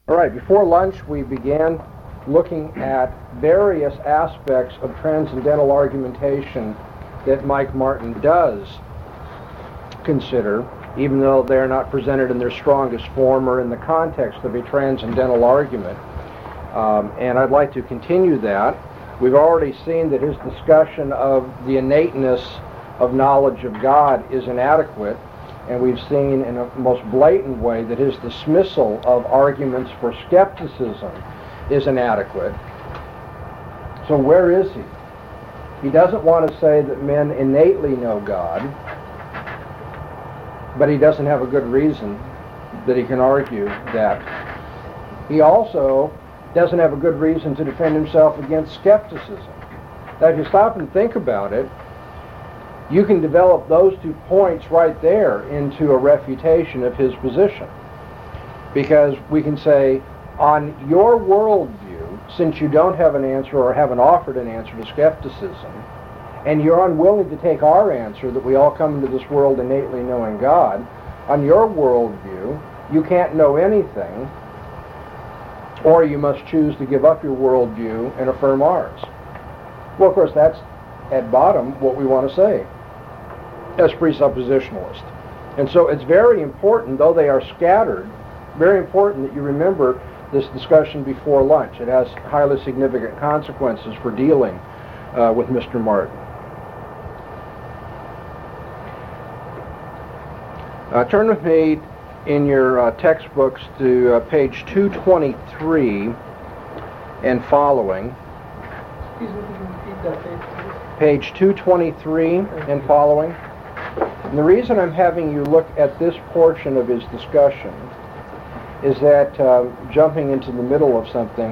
All right, before lunch we began looking at various aspects of transcendental argumentation that Mike Martin does consider, even though they're not presented in their strongest form or in the context of a transcendental argument. And I'd like to continue that. We've already seen that his discussion of the innateness of knowledge of God is inadequate, and we've seen in a most blatant way that his dismissal of arguments for skepticism is inadequate. So where is he? He doesn't want to say that men innately know God, but he doesn't have a good reason that he can argue that. He also doesn't have a good reason to defend himself against skepticism. Now, if you stop and think about it, you can develop those 2 points right there into a refutation of his position. Because we can say, on your worldview, since you don't have an answer or haven't offered an answer to skepticism, and you're unwilling to take our answer that we all come into this world innately knowing God, on your worldview, you can't know anything, or you must choose to give up your worldview and affirm ours. Well, of course, that's at bottom what we want to say as presuppositionalists. And so it's very important, though they are scattered, very important that you remember this discussion before lunch. It has highly significant consequences for dealing with Mr. Martin. Turn with me in your textbooks to page 223 and following. Excuse me, can you repeat that page, please? Page 223 and following. And the reason I'm having you look at this portion of his discussion is that, jumping into the middle of something,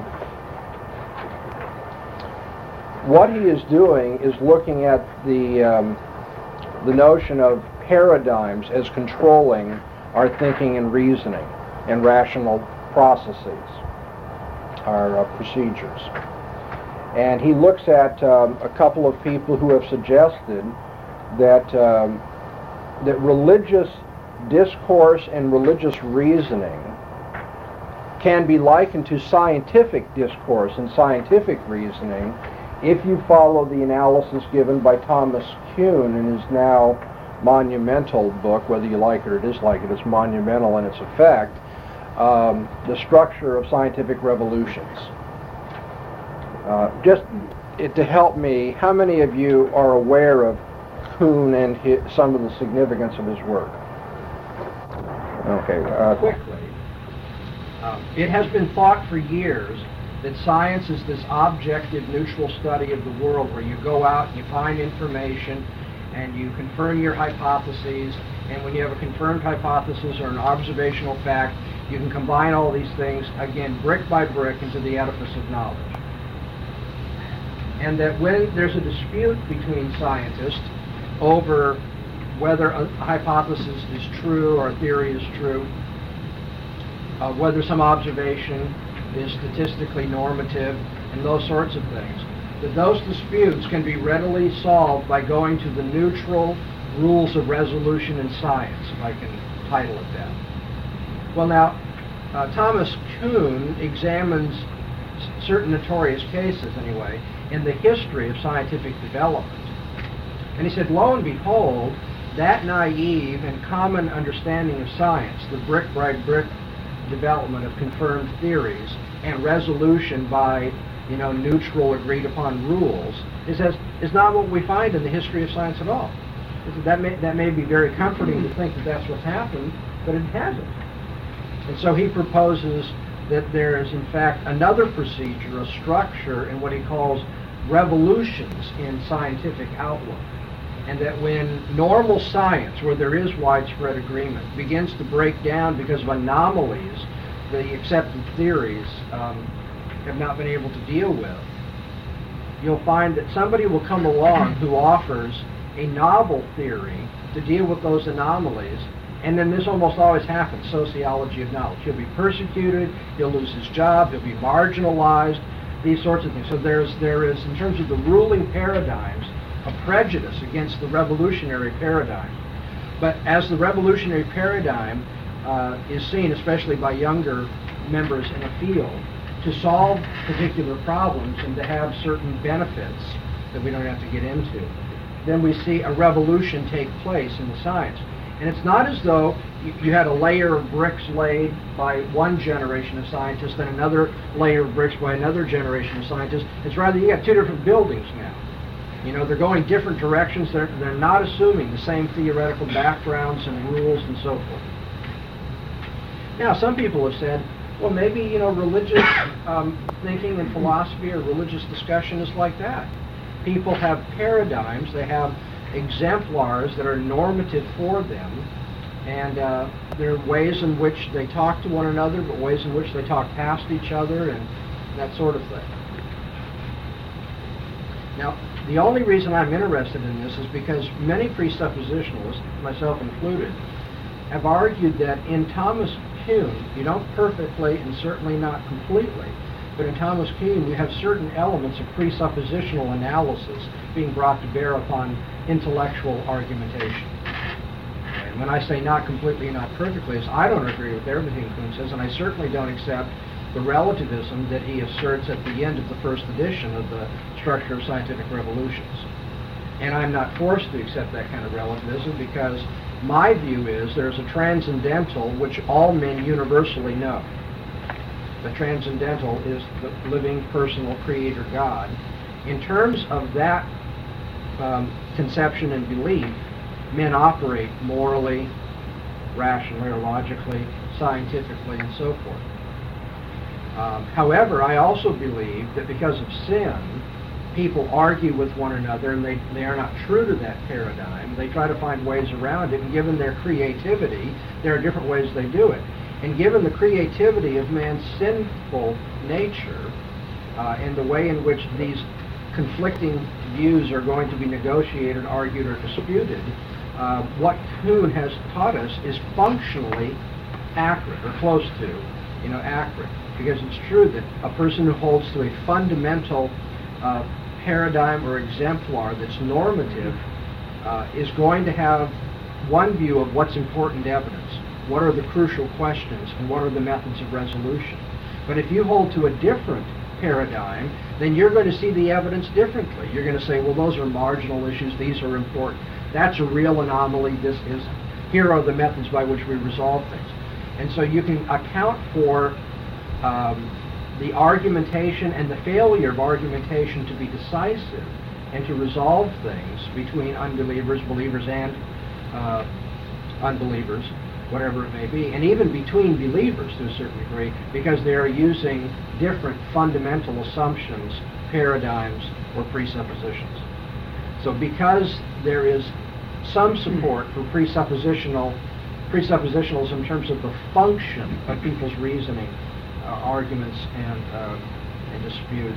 what he is doing is looking at the notion of paradigms as controlling our thinking and reasoning and rational processes, our procedures. And he looks at a couple of people who have suggested that that religious discourse and religious reasoning can be likened to scientific discourse and scientific reasoning if you follow the analysis given by Thomas Kuhn in his now monumental book, whether you like it or dislike it, it's monumental in its effect, The Structure of Scientific Revolutions. Just to help me, how many of you are aware of Kuhn and some of the significance of his work? Okay. Quickly, it has been thought for years that science is this objective, neutral study of the world where you go out and you find information and you confirm your hypotheses, and when you have a confirmed hypothesis or an observational fact, you can combine all these things, again, brick by brick, into the edifice of knowledge. And that when there's a dispute between scientists over whether a hypothesis is true or a theory is true, whether some observation is statistically normative, and those sorts of things, that those disputes can be readily solved by going to the neutral rules of resolution in science, if I can title it that. Well, now, Thomas Kuhn examines certain notorious cases, anyway, in the history of scientific development. And he said, lo and behold, that naive and common understanding of science, the brick by brick development of confirmed theories and resolution by, neutral agreed upon rules, is not what we find in the history of science at all. That may be very comforting to think that that's what's happened, but it hasn't. And so he proposes that there is, in fact, another procedure, a structure in what he calls revolutions in scientific outlook. And that when normal science, where there is widespread agreement, begins to break down because of anomalies the accepted theories have not been able to deal with, you'll find that somebody will come along who offers a novel theory to deal with those anomalies. And then this almost always happens, sociology of knowledge. He'll be persecuted, he'll lose his job, he'll be marginalized, these sorts of things. So there is, in terms of the ruling paradigms, a prejudice against the revolutionary paradigm. But as the revolutionary paradigm is seen, especially by younger members in a field to solve particular problems and to have certain benefits that we don't have to get into, then we see a revolution take place in the science. And it's not as though you had a layer of bricks laid by one generation of scientists and another layer of bricks by another generation of scientists. It's rather you have two different buildings now. You know, they're going different directions. They're not assuming the same theoretical backgrounds and rules and so forth. Now, some people have said, well, maybe, you know, religious thinking and philosophy or religious discussion is like that. People have paradigms, they have exemplars that are normative for them, and there are ways in which they talk to one another, but ways in which they talk past each other and that sort of thing. Now, the only reason I'm interested in this is because many presuppositionalists, myself included, have argued that in Thomas Kuhn, you don't perfectly and certainly not completely, but in Thomas Kuhn you have certain elements of presuppositional analysis being brought to bear upon intellectual argumentation. And when I say not completely, not perfectly, is I don't agree with everything Kuhn says, and I certainly don't accept the relativism that he asserts at the end of the first edition of the Structure of Scientific Revolutions. And I'm not forced to accept that kind of relativism because my view is there's a transcendental which all men universally know. The transcendental is the living, personal creator God. In terms of that conception and belief, men operate morally, rationally, or logically, scientifically, and so forth. However, I also believe that because of sin, people argue with one another and they are not true to that paradigm. They try to find ways around it, and given their creativity, there are different ways they do it. And given the creativity of man's sinful nature and the way in which these conflicting views are going to be negotiated, argued, or disputed, what Kuhn has taught us is functionally accurate, or close to, accurate. Because it's true that a person who holds to a fundamental paradigm or exemplar that's normative is going to have one view of what's important evidence, what are the crucial questions, and what are the methods of resolution. But if you hold to a different paradigm, then you're going to see the evidence differently. You're going to say, well, those are marginal issues, these are important. That's a real anomaly, this isn't. Here are the methods by which we resolve things. And so you can account for the argumentation and the failure of argumentation to be decisive and to resolve things between unbelievers, believers, and unbelievers, whatever it may be, and even between believers to a certain degree, because they are using different fundamental assumptions, paradigms, or presuppositions. So because there is some support for presuppositionalism in terms of the function of people's reasoning, arguments, and disputes,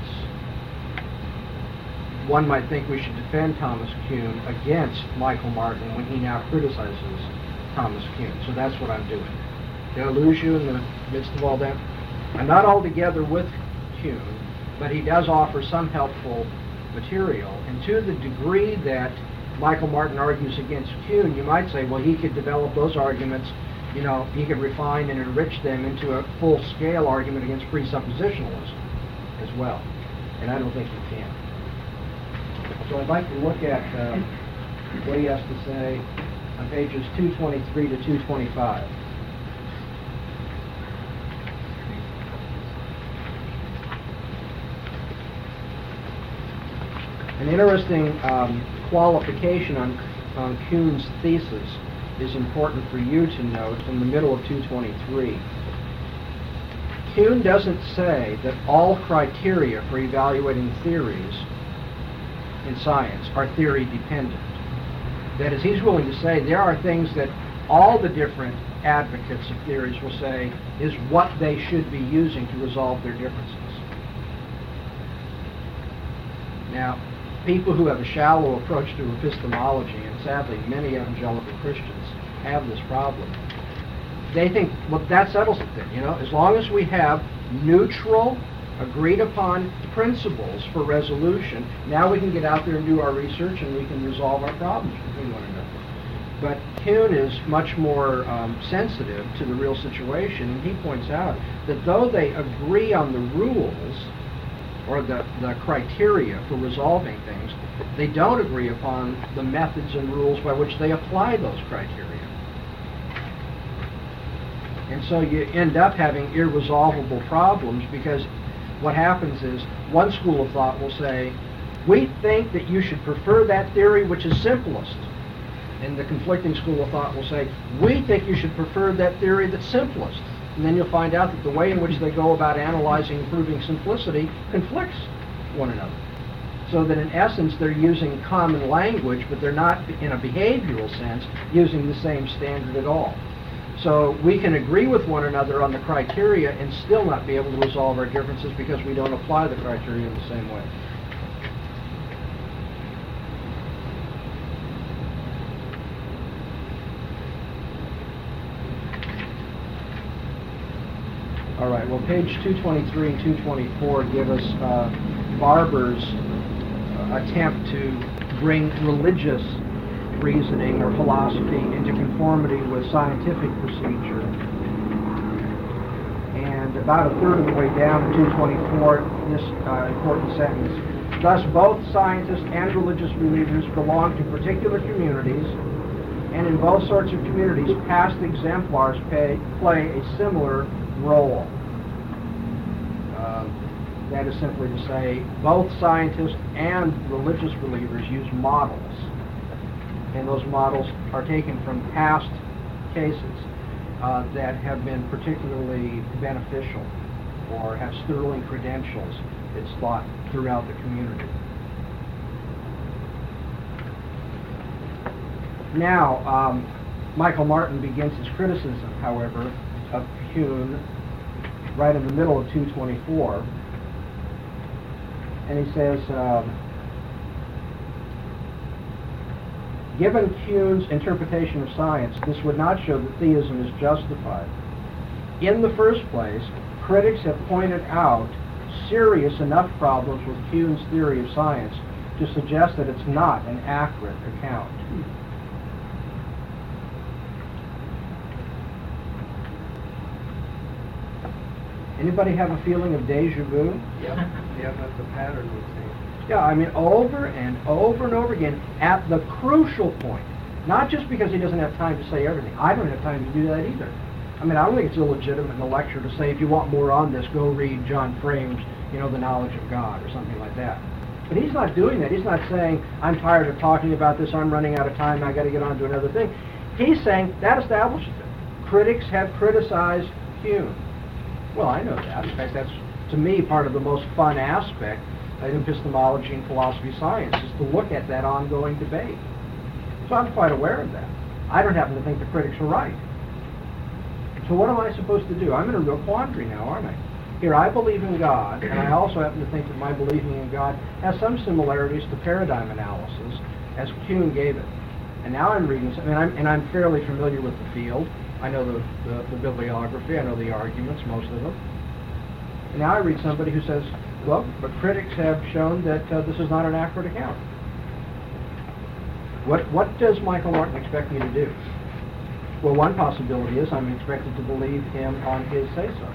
one might think we should defend Thomas Kuhn against Michael Martin when he now criticizes Thomas Kuhn. So that's what I'm doing. Did I lose you in the midst of all that? I'm not altogether with Kuhn, but he does offer some helpful material. And to the degree that Michael Martin argues against Kuhn, you might say, well, he could develop those arguments, he could refine and enrich them into a full-scale argument against presuppositionalism as well. And I don't think he can. So I'd like to look at what he has to say on pages 223 to 225. An interesting qualification on Kuhn's thesis is important for you to note in the middle of 223. Kuhn doesn't say that all criteria for evaluating theories in science are theory dependent. That is, he's willing to say there are things that all the different advocates of theories will say is what they should be using to resolve their differences. Now, people who have a shallow approach to epistemology, and sadly many evangelical Christians have this problem, they think, well, that settles it then, as long as we have neutral, agreed upon principles for resolution, now we can get out there and do our research and we can resolve our problems between one another. But Kuhn is much more sensitive to the real situation, and he points out that though they agree on the rules, or the criteria for resolving things, they don't agree upon the methods and rules by which they apply those criteria. And so you end up having irresolvable problems, because what happens is one school of thought will say, we think that you should prefer that theory which is simplest. And the conflicting school of thought will say, we think you should prefer that theory that's simplest. And then you'll find out that the way in which they go about analyzing and proving simplicity conflicts one another. So that in essence they're using common language, but they're not, in a behavioral sense, using the same standard at all. So we can agree with one another on the criteria and still not be able to resolve our differences because we don't apply the criteria in the same way. All right, well, page 223 and 224 give us Barber's attempt to bring religious reasoning or philosophy into conformity with scientific procedure. And about a third of the way down to 224, this important sentence: thus both scientists and religious believers belong to particular communities, and in both sorts of communities past exemplars play a similar role. That is simply to say, both scientists and religious believers use models, and those models are taken from past cases that have been particularly beneficial or have sterling credentials, it's thought, throughout the community. Now, Michael Martin begins his criticism, however, of Kuhn right in the middle of 224, and he says, given Kuhn's interpretation of science, this would not show that theism is justified. In the first place, critics have pointed out serious enough problems with Kuhn's theory of science to suggest that it's not an accurate account. Anybody have a feeling of deja vu? Yeah, but the pattern would change. Yeah, I mean, over and over and over again, at the crucial point. Not just because he doesn't have time to say everything. I don't have time to do that either. I mean, I don't think it's illegitimate in a lecture to say, if you want more on this, go read John Frame's, The Knowledge of God, or something like that. But he's not doing that. He's not saying, I'm tired of talking about this, I'm running out of time, I got to get on to another thing. He's saying, that establishes it. Critics have criticized Kuhn. Well, I know that. In fact, that's, to me, part of the most fun aspect of epistemology and philosophy science, is to look at that ongoing debate. So I'm quite aware of that. I don't happen to think the critics are right. So what am I supposed to do? I'm in a real quandary now, aren't I? Here, I believe in God, and I also happen to think that my believing in God has some similarities to paradigm analysis, as Kuhn gave it. And now I'm reading something, and I'm fairly familiar with the field. I know the bibliography, I know the arguments, most of them. And now I read somebody who says, well, but critics have shown that this is not an accurate account. What does Michael Martin expect me to do? Well, one possibility is I'm expected to believe him on his say-so.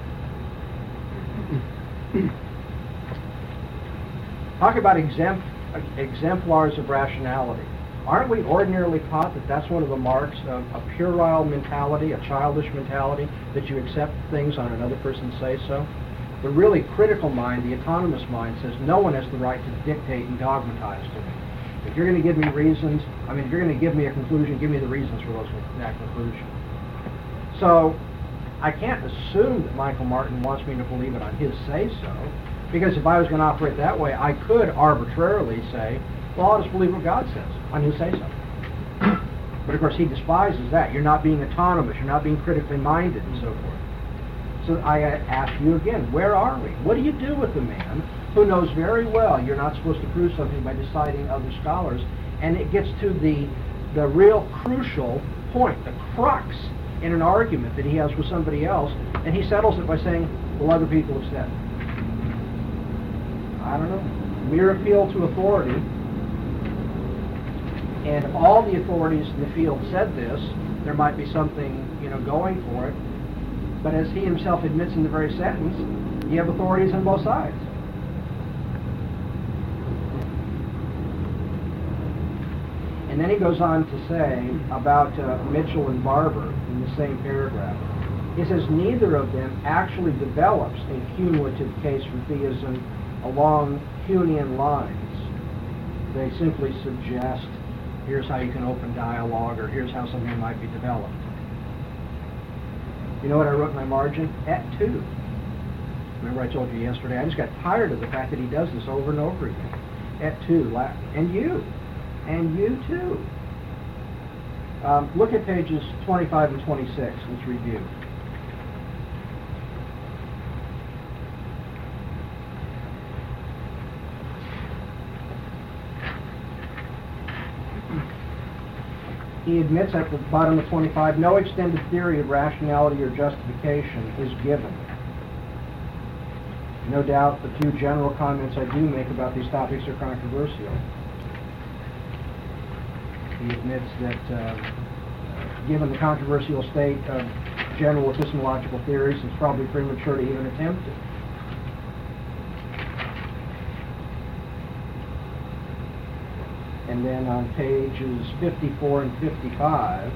Talk about exemplars of rationality. Aren't we ordinarily taught that that's one of the marks of a puerile mentality, a childish mentality, that you accept things on another person's say-so? The really critical mind, the autonomous mind, says no one has the right to dictate and dogmatize to me. If you're going to give me reasons, if you're going to give me a conclusion, give me the reasons for that conclusion. So I can't assume that Michael Martin wants me to believe it on his say-so, because if I was going to operate that way, I could arbitrarily say, well, I'll just believe what God says on his say-so. But of course he despises that. You're not being autonomous, you're not being critically minded, and so forth. So I ask you again, where are we? What do you do with the man who knows very well you're not supposed to prove something by deciding other scholars, and it gets to the real crucial point, the crux in an argument that he has with somebody else, and he settles it by saying, well, other people have said. I don't know. Mere appeal to authority And if all the authorities in the field said this, there might be something, going for it. But as he himself admits in the very sentence, you have authorities on both sides. And then he goes on to say about Mitchell and Barber in the same paragraph. He says neither of them actually develops a cumulative case for theism along Kuhnian lines. They simply suggest, here's how you can open dialogue, or here's how something might be developed. You know what I wrote in my margin? Et tu. Remember I told you yesterday, I just got tired of the fact that he does this over and over again. Et tu, Latin. And you. And you too. Look at pages 25 and 26. Let's review. He admits at the bottom of 25, no extended theory of rationality or justification is given. No doubt the few general comments I do make about these topics are controversial. He admits that given the controversial state of general epistemological theories, it's probably premature to even attempt it. And then on pages 54 and 55,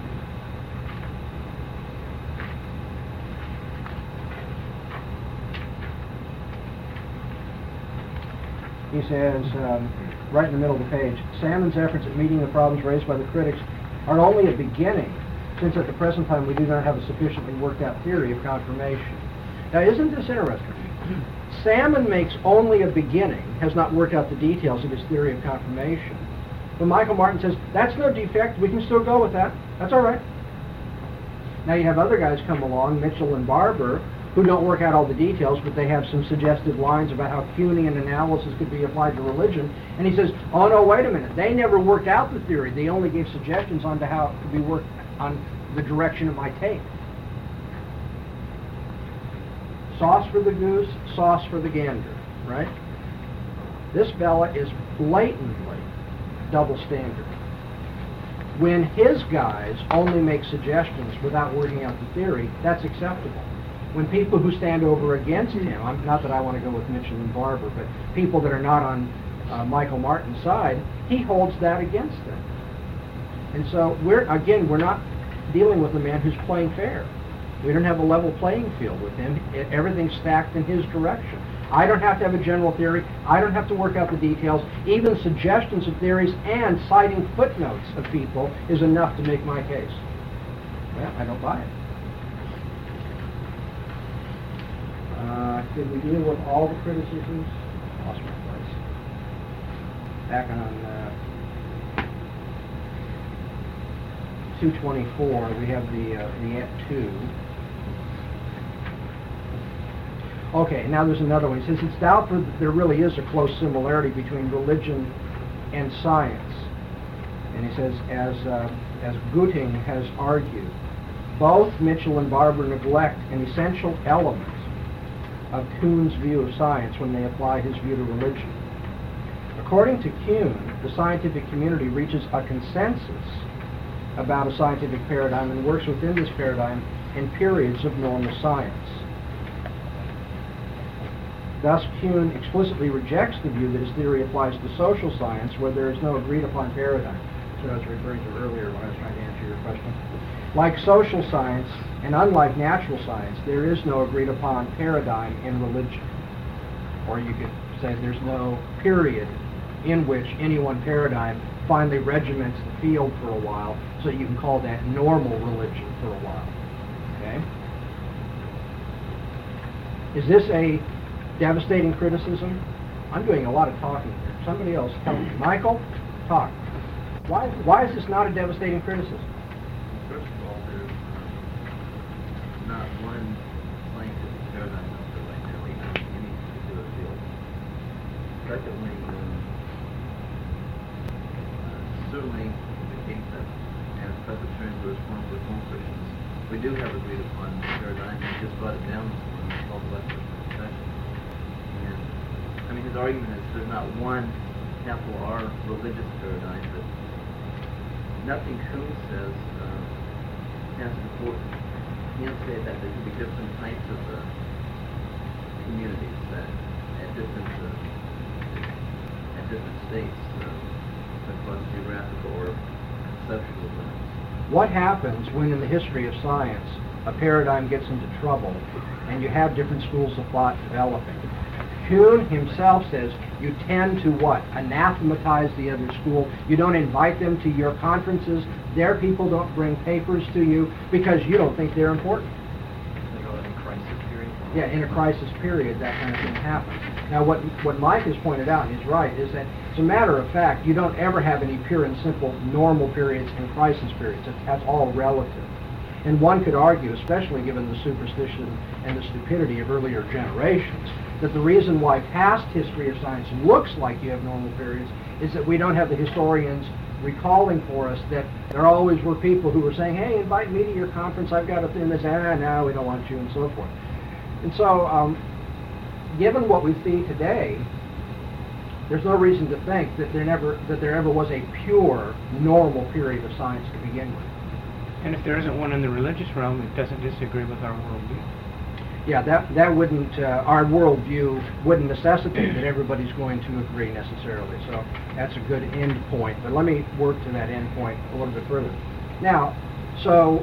he says, right in the middle of the page, Salmon's efforts at meeting the problems raised by the critics are only a beginning, since at the present time we do not have a sufficiently worked out theory of confirmation. Now, isn't this interesting? Salmon makes only a beginning, has not worked out the details of his theory of confirmation. But Michael Martin says, that's no defect, we can still go with that, that's all right. Now you have other guys come along, Mitchell and Barber, who don't work out all the details, but they have some suggestive lines about how Kuhnian analysis could be applied to religion. And he says, oh no, wait a minute, they never worked out the theory, they only gave suggestions on to how it could be worked on the direction it might take. Sauce for the goose, sauce for the gander, right? This fella is blatantly double standard. When his guys only make suggestions without working out the theory, that's acceptable. When people who stand over against him, not that I want to go with Mitchell and Barber, but people that are not on Michael Martin's side, he holds that against them. And so we're not dealing with a man who's playing fair. We don't have a level playing field with him. Everything's stacked in his direction. I don't have to have a general theory. I don't have to work out the details. Even suggestions of theories and citing footnotes of people is enough to make my case. Well, I don't buy it. Did we deal with all the criticisms? Lost my place. Back on 224, we have the et tu. Okay, now there's another one. He says it's doubtful that there really is a close similarity between religion and science. And he says, as Guting has argued, both Mitchell and Barber neglect an essential element of Kuhn's view of science when they apply his view to religion. According to Kuhn, the scientific community reaches a consensus about a scientific paradigm and works within this paradigm in periods of normal science. Thus, Kuhn explicitly rejects the view that his theory applies to social science where there is no agreed-upon paradigm. That's what I was referring to earlier when I was trying to answer your question. Like social science, and unlike natural science, there is no agreed-upon paradigm in religion. Or you could say there's no period in which any one paradigm finally regiments the field for a while, so you can call that normal religion for a while. Okay? Is this a devastating criticism? I'm doing a lot of talking here. Somebody else tell me. Michael, talk. Why is this not a devastating criticism? First of all, there's not one scientific paradigm out there right now in any particular field. Secondly, certainly the case that as Professor Stern to respond to his own questions, we do have agreed upon paradigm. He just brought it down when we talked about this discussion. And I mean, his argument is there's not one capital R religious paradigm, but nothing Kuhn says has support. He didn't say that there could be different types of communities that at different states across geographical or conceptual limits. What happens when in the history of science a paradigm gets into trouble and you have different schools of thought developing? Kuhn himself says you tend to what? Anathematize the other school. You don't invite them to your conferences. Their people don't bring papers to you because you don't think they're important. In a crisis period? Yeah, in a crisis period, that kind of thing happens. Now, what Mike has pointed out, and he's right, is that as a matter of fact, you don't ever have any pure and simple normal periods and crisis periods. That's all relative. And one could argue, especially given the superstition and the stupidity of earlier generations, that the reason why past history of science looks like you have normal periods is that we don't have the historians recalling for us that there always were people who were saying, hey, invite me to your conference, I've got a thing, and they say, no, we don't want you, and so forth. And so, given what we see today, there's no reason to think that there ever was a pure, normal period of science to begin with. And if there isn't one in the religious realm, it doesn't disagree with our worldview. Yeah, that wouldn't, our worldview wouldn't necessitate that everybody's going to agree necessarily. So that's a good end point. But let me work to that end point a little bit further. Now, so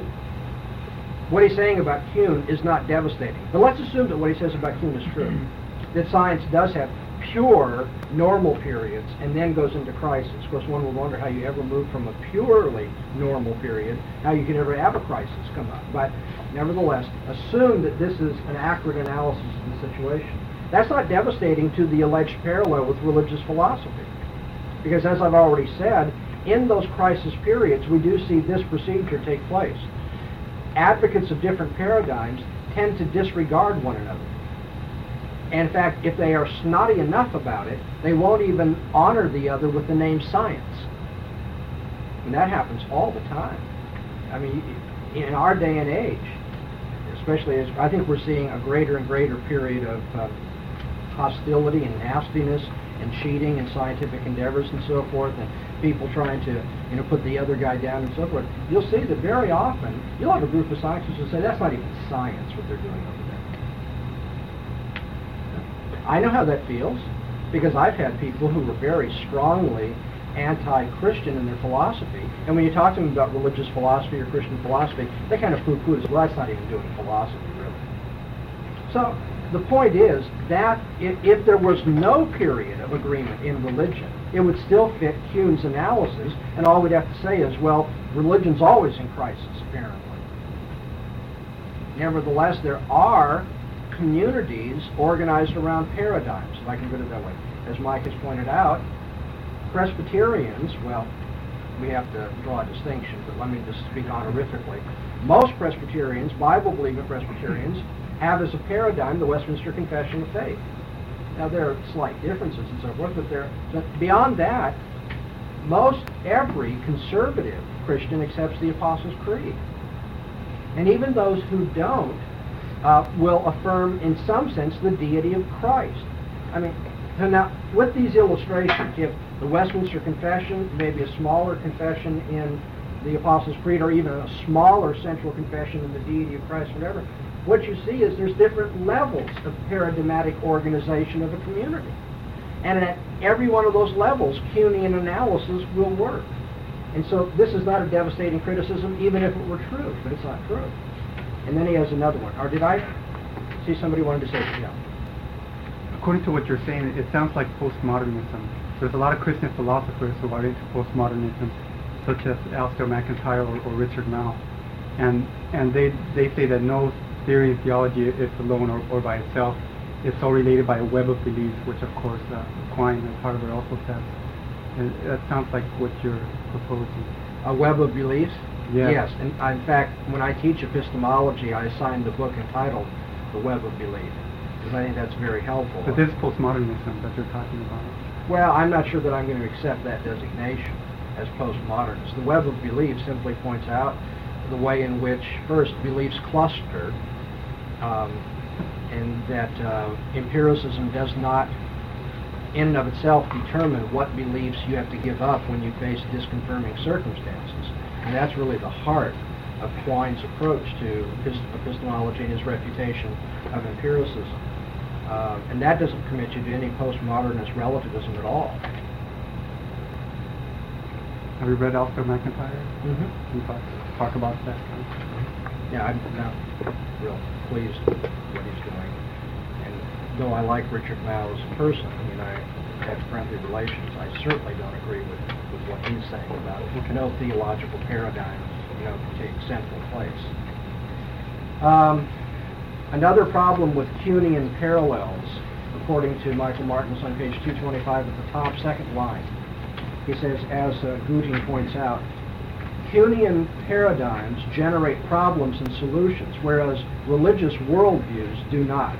what he's saying about Kuhn is not devastating. But let's assume that what he says about Kuhn is true. That science does have pure normal periods and then goes into crisis. Of course, one would wonder how you ever move from a purely normal period, how you could ever have a crisis come up. But nevertheless, assume that this is an accurate analysis of the situation. That's not devastating to the alleged parallel with religious philosophy. Because as I've already said, in those crisis periods, we do see this procedure take place. Advocates of different paradigms tend to disregard one another. And in fact, if they are snotty enough about it, they won't even honor the other with the name science. And that happens all the time. I mean, in our day and age, especially as I think we're seeing a greater and greater period of hostility and nastiness and cheating in scientific endeavors and so forth, and people trying to, put the other guy down and so forth. You'll see that very often, you'll have a group of scientists who say, that's not even science what they're doing over there. I know how that feels, because I've had people who were very strongly anti-Christian in their philosophy, and when you talk to them about religious philosophy or Christian philosophy, they kind of poo-poo it. Well, that's not even doing philosophy, really. So the point is that if there was no period of agreement in religion, it would still fit Kuhn's analysis, and all we'd have to say is, well, religion's always in crisis, apparently. Nevertheless, there are communities organized around paradigms, if I can put it that way. As Mike has pointed out, Presbyterians, well, we have to draw a distinction, but let me just speak honorifically. Most Presbyterians, Bible-believing Presbyterians, have as a paradigm the Westminster Confession of Faith. Now, there are slight differences and so forth, but beyond that, most every conservative Christian accepts the Apostles' Creed. And even those who don't will affirm, in some sense, the deity of Christ. I mean, so now, with these illustrations, you have the Westminster Confession, maybe a smaller confession in the Apostles' Creed, or even a smaller central confession in the deity of Christ, whatever. What you see is there's different levels of paradigmatic organization of a community. And at every one of those levels, Kuhnian analysis will work. And so this is not a devastating criticism, even if it were true, but it's not true. And then he has another one. Or did I see somebody wanted to say, yeah? According to what you're saying, it sounds like postmodernism. There's a lot of Christian philosophers who are into postmodernism, such as Alistair McIntyre or Richard Mouw. And they say that no theory of theology is alone or by itself. It's all related by a web of beliefs, which of course Quine and Harvard also says. And that sounds like what you're proposing. A web of beliefs? Yes. Yes. And in fact, when I teach epistemology, I assign the book entitled The Web of Belief, because I think that's very helpful. But this is postmodernism that you're talking about. Well, I'm not sure that I'm going to accept that designation as postmodernist. The web of belief simply points out the way in which, first, beliefs cluster, and that empiricism does not in and of itself determine what beliefs you have to give up when you face disconfirming circumstances. And that's really the heart of Quine's approach to epistemology and his refutation of empiricism. And that doesn't commit you to any postmodernist relativism at all. Have you read Alistair McIntyre? Mm-hmm. Can you talk about that? Yeah, I'm not real pleased with what he's doing. And though I like Richard Mao as a person, I have friendly relations, I certainly don't agree with what he's saying about it. No theological paradigm, can take central place. Another problem with Kuhnian parallels, according to Michael Martins on page 225 at the top, second line. He says, as Goutin points out, Kuhnian paradigms generate problems and solutions, whereas religious worldviews do not.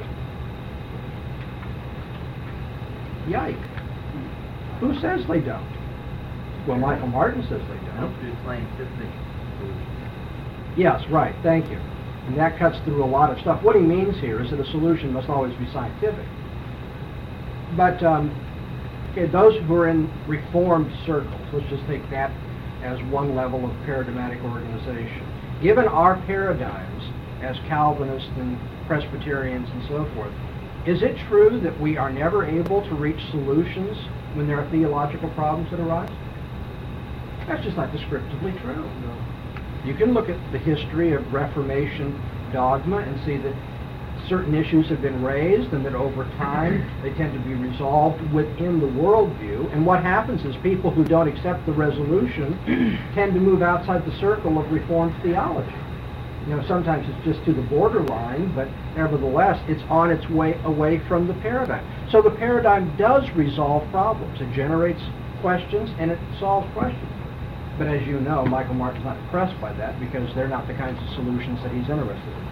Yike. Who says they don't? Well, Michael Martin says they don't. Help to scientific solutions. Yes, right, thank you. And that cuts through a lot of stuff. What he means here is that a solution must always be scientific. But those who are in reformed circles, let's just take that as one level of paradigmatic organization. Given our paradigms as Calvinists and Presbyterians and so forth, is it true that we are never able to reach solutions when there are theological problems that arise? That's just not descriptively true. No. You can look at the history of Reformation dogma and see that certain issues have been raised and that over time they tend to be resolved within the worldview. And what happens is people who don't accept the resolution tend to move outside the circle of Reformed theology. Sometimes it's just to the borderline, but nevertheless it's on its way away from the paradigm. So the paradigm does resolve problems. It generates questions and it solves questions. But as you know, Michael Martin's not impressed by that because they're not the kinds of solutions that he's interested in.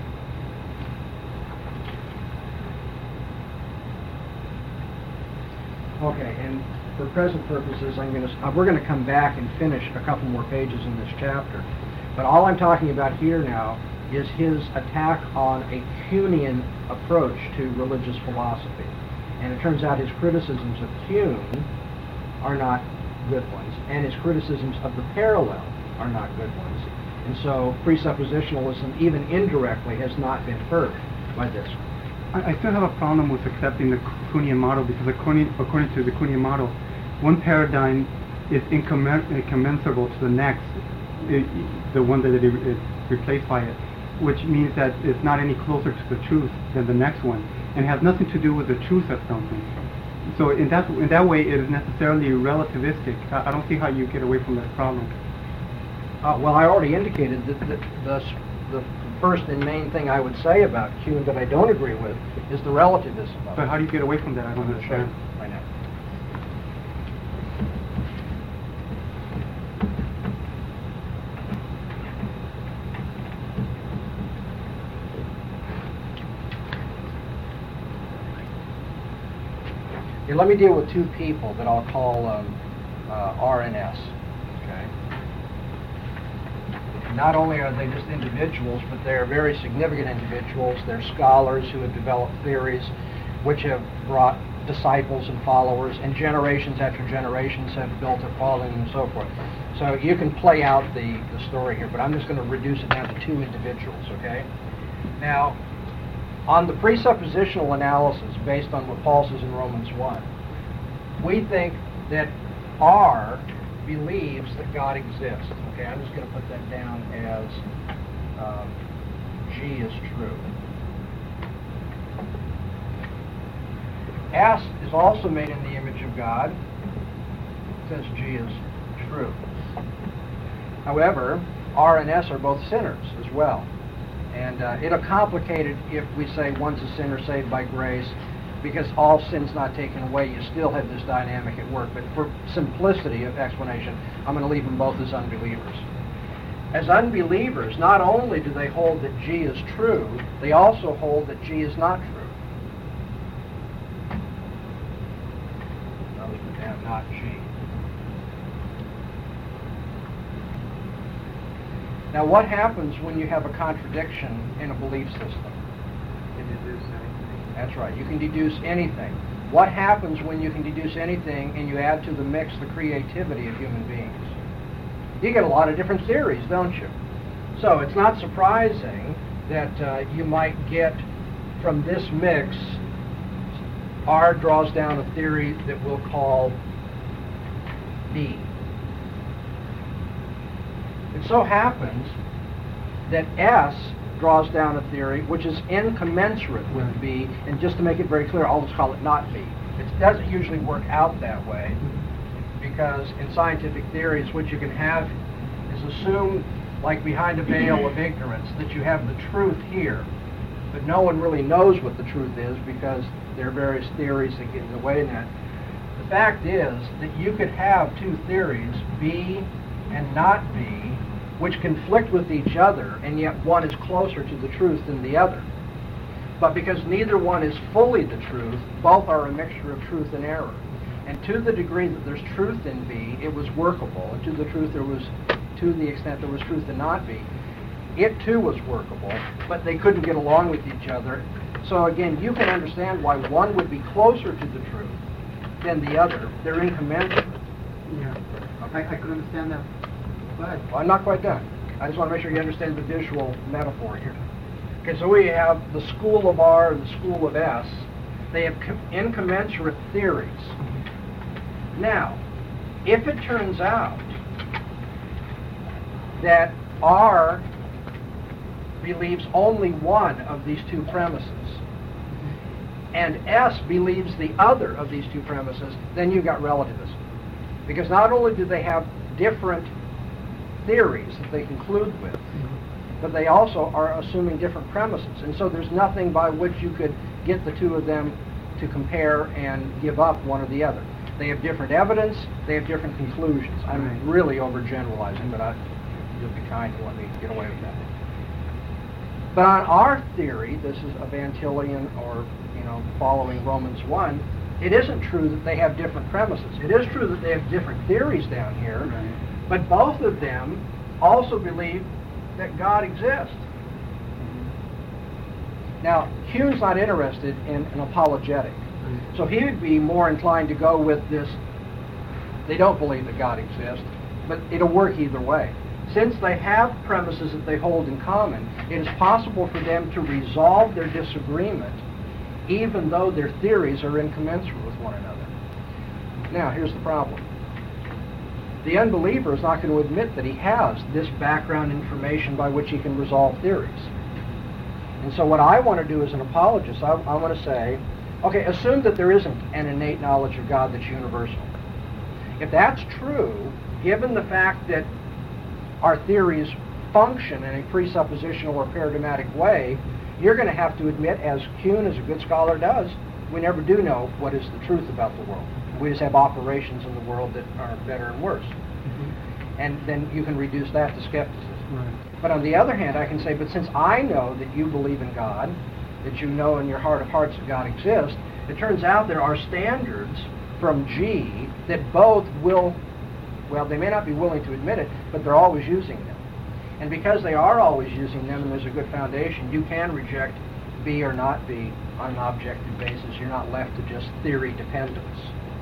Okay, and for present purposes, we're going to come back and finish a couple more pages in this chapter. But all I'm talking about here now is his attack on a Kuhnian approach to religious philosophy. And it turns out his criticisms of Kuhn are not good ones, and his criticisms of the parallel are not good ones. And so presuppositionalism, even indirectly, has not been hurt by this. I still have a problem with accepting the Kuhnian model because according to the Kuhnian model, one paradigm is incommensurable to the next, the one that is replaced by it, which means that it's not any closer to the truth than the next one, and has nothing to do with the truth of something. So in that way, it is necessarily relativistic. I don't see how you get away from that problem. Well, I already indicated that the first and main thing I would say about Kuhn that I don't agree with is the relativism of it. But how do you get away from that? I don't understand. I know. Here, let me deal with two people that I'll call R and S. Okay. Not only are they just individuals, but they're very significant individuals. They're scholars who have developed theories which have brought disciples and followers, and generations after generations have built a following and so forth. So you can play out the story here, but I'm just going to reduce it down to two individuals, okay? Now, on the presuppositional analysis based on what Paul says in Romans 1, we think that R believes that God exists. Okay, I'm just going to put that down as G is true. S is also made in the image of God. It says G is true. However, R and S are both sinners as well. And it'll complicate it if we say one's a sinner saved by grace, because all sin's not taken away. You still have this dynamic at work. But for simplicity of explanation, I'm going to leave them both as unbelievers. As unbelievers, not only do they hold that G is true, they also hold that G is not true. Notice we have not G. Now, what happens when you have a contradiction in a belief system? Can you deduce anything? That's right. You can deduce anything. What happens when you can deduce anything and you add to the mix the creativity of human beings? You get a lot of different theories, don't you? So it's not surprising that you might get from this mix, R draws down a theory that we'll call B. It so happens that S draws down a theory which is incommensurate with B, and just to make it very clear, I'll just call it not B. It doesn't usually work out that way, because in scientific theories what you can have is assume, like behind a veil of ignorance, that you have the truth here, but no one really knows what the truth is because there are various theories that get in the way of that. The fact is that you could have two theories, B and not B, which conflict with each other, and yet one is closer to the truth than the other. But because neither one is fully the truth, both are a mixture of truth and error. And to the degree that there's truth in B, it was workable. And to the extent there was truth in not B, it too was workable, but they couldn't get along with each other. So again, you can understand why one would be closer to the truth than the other. They're incommensurate. Yeah, I could understand that. But Well, I'm not quite done. I just want to make sure you understand the visual metaphor here. Okay, so we have the school of R and the school of S. They have incommensurate theories. Now, if it turns out that R believes only one of these two premises, and S believes the other of these two premises, then you've got relativism. Because not only do they have different theories that they conclude with, but they also are assuming different premises. And so there's nothing by which you could get the two of them to compare and give up one or the other. They have different evidence, they have different conclusions. I'm really overgeneralizing, but you'll be kind to let me get away with that. But on our theory, this is a Van Tillian or, following Romans 1, it isn't true that they have different premises. It is true that they have different theories down here, but both of them also believe that God exists. Now, Hume's not interested in an apologetic. So he would be more inclined to go with this, they don't believe that God exists, but it'll work either way. Since they have premises that they hold in common, it is possible for them to resolve their disagreement even though their theories are incommensurate with one another. Now, here's the problem. The unbeliever is not going to admit that he has this background information by which he can resolve theories. And so what I want to do as an apologist, I want to say, okay, assume that there isn't an innate knowledge of God that's universal. If that's true, given the fact that our theories function in a presuppositional or paradigmatic way, you're going to have to admit, as Kuhn, as a good scholar, does, we never do know what is the truth about the world. We just have operations in the world that are better and worse. And then you can reduce that to skepticism. Right. But on the other hand, I can say, but since I know that you believe in God, that you know in your heart of hearts that God exists, it turns out there are standards from G that both will, well, they may not be willing to admit it, but they're always using them. And because they are always using them and there's a good foundation, you can reject B or not B on an objective basis. You're not left to just theory dependence.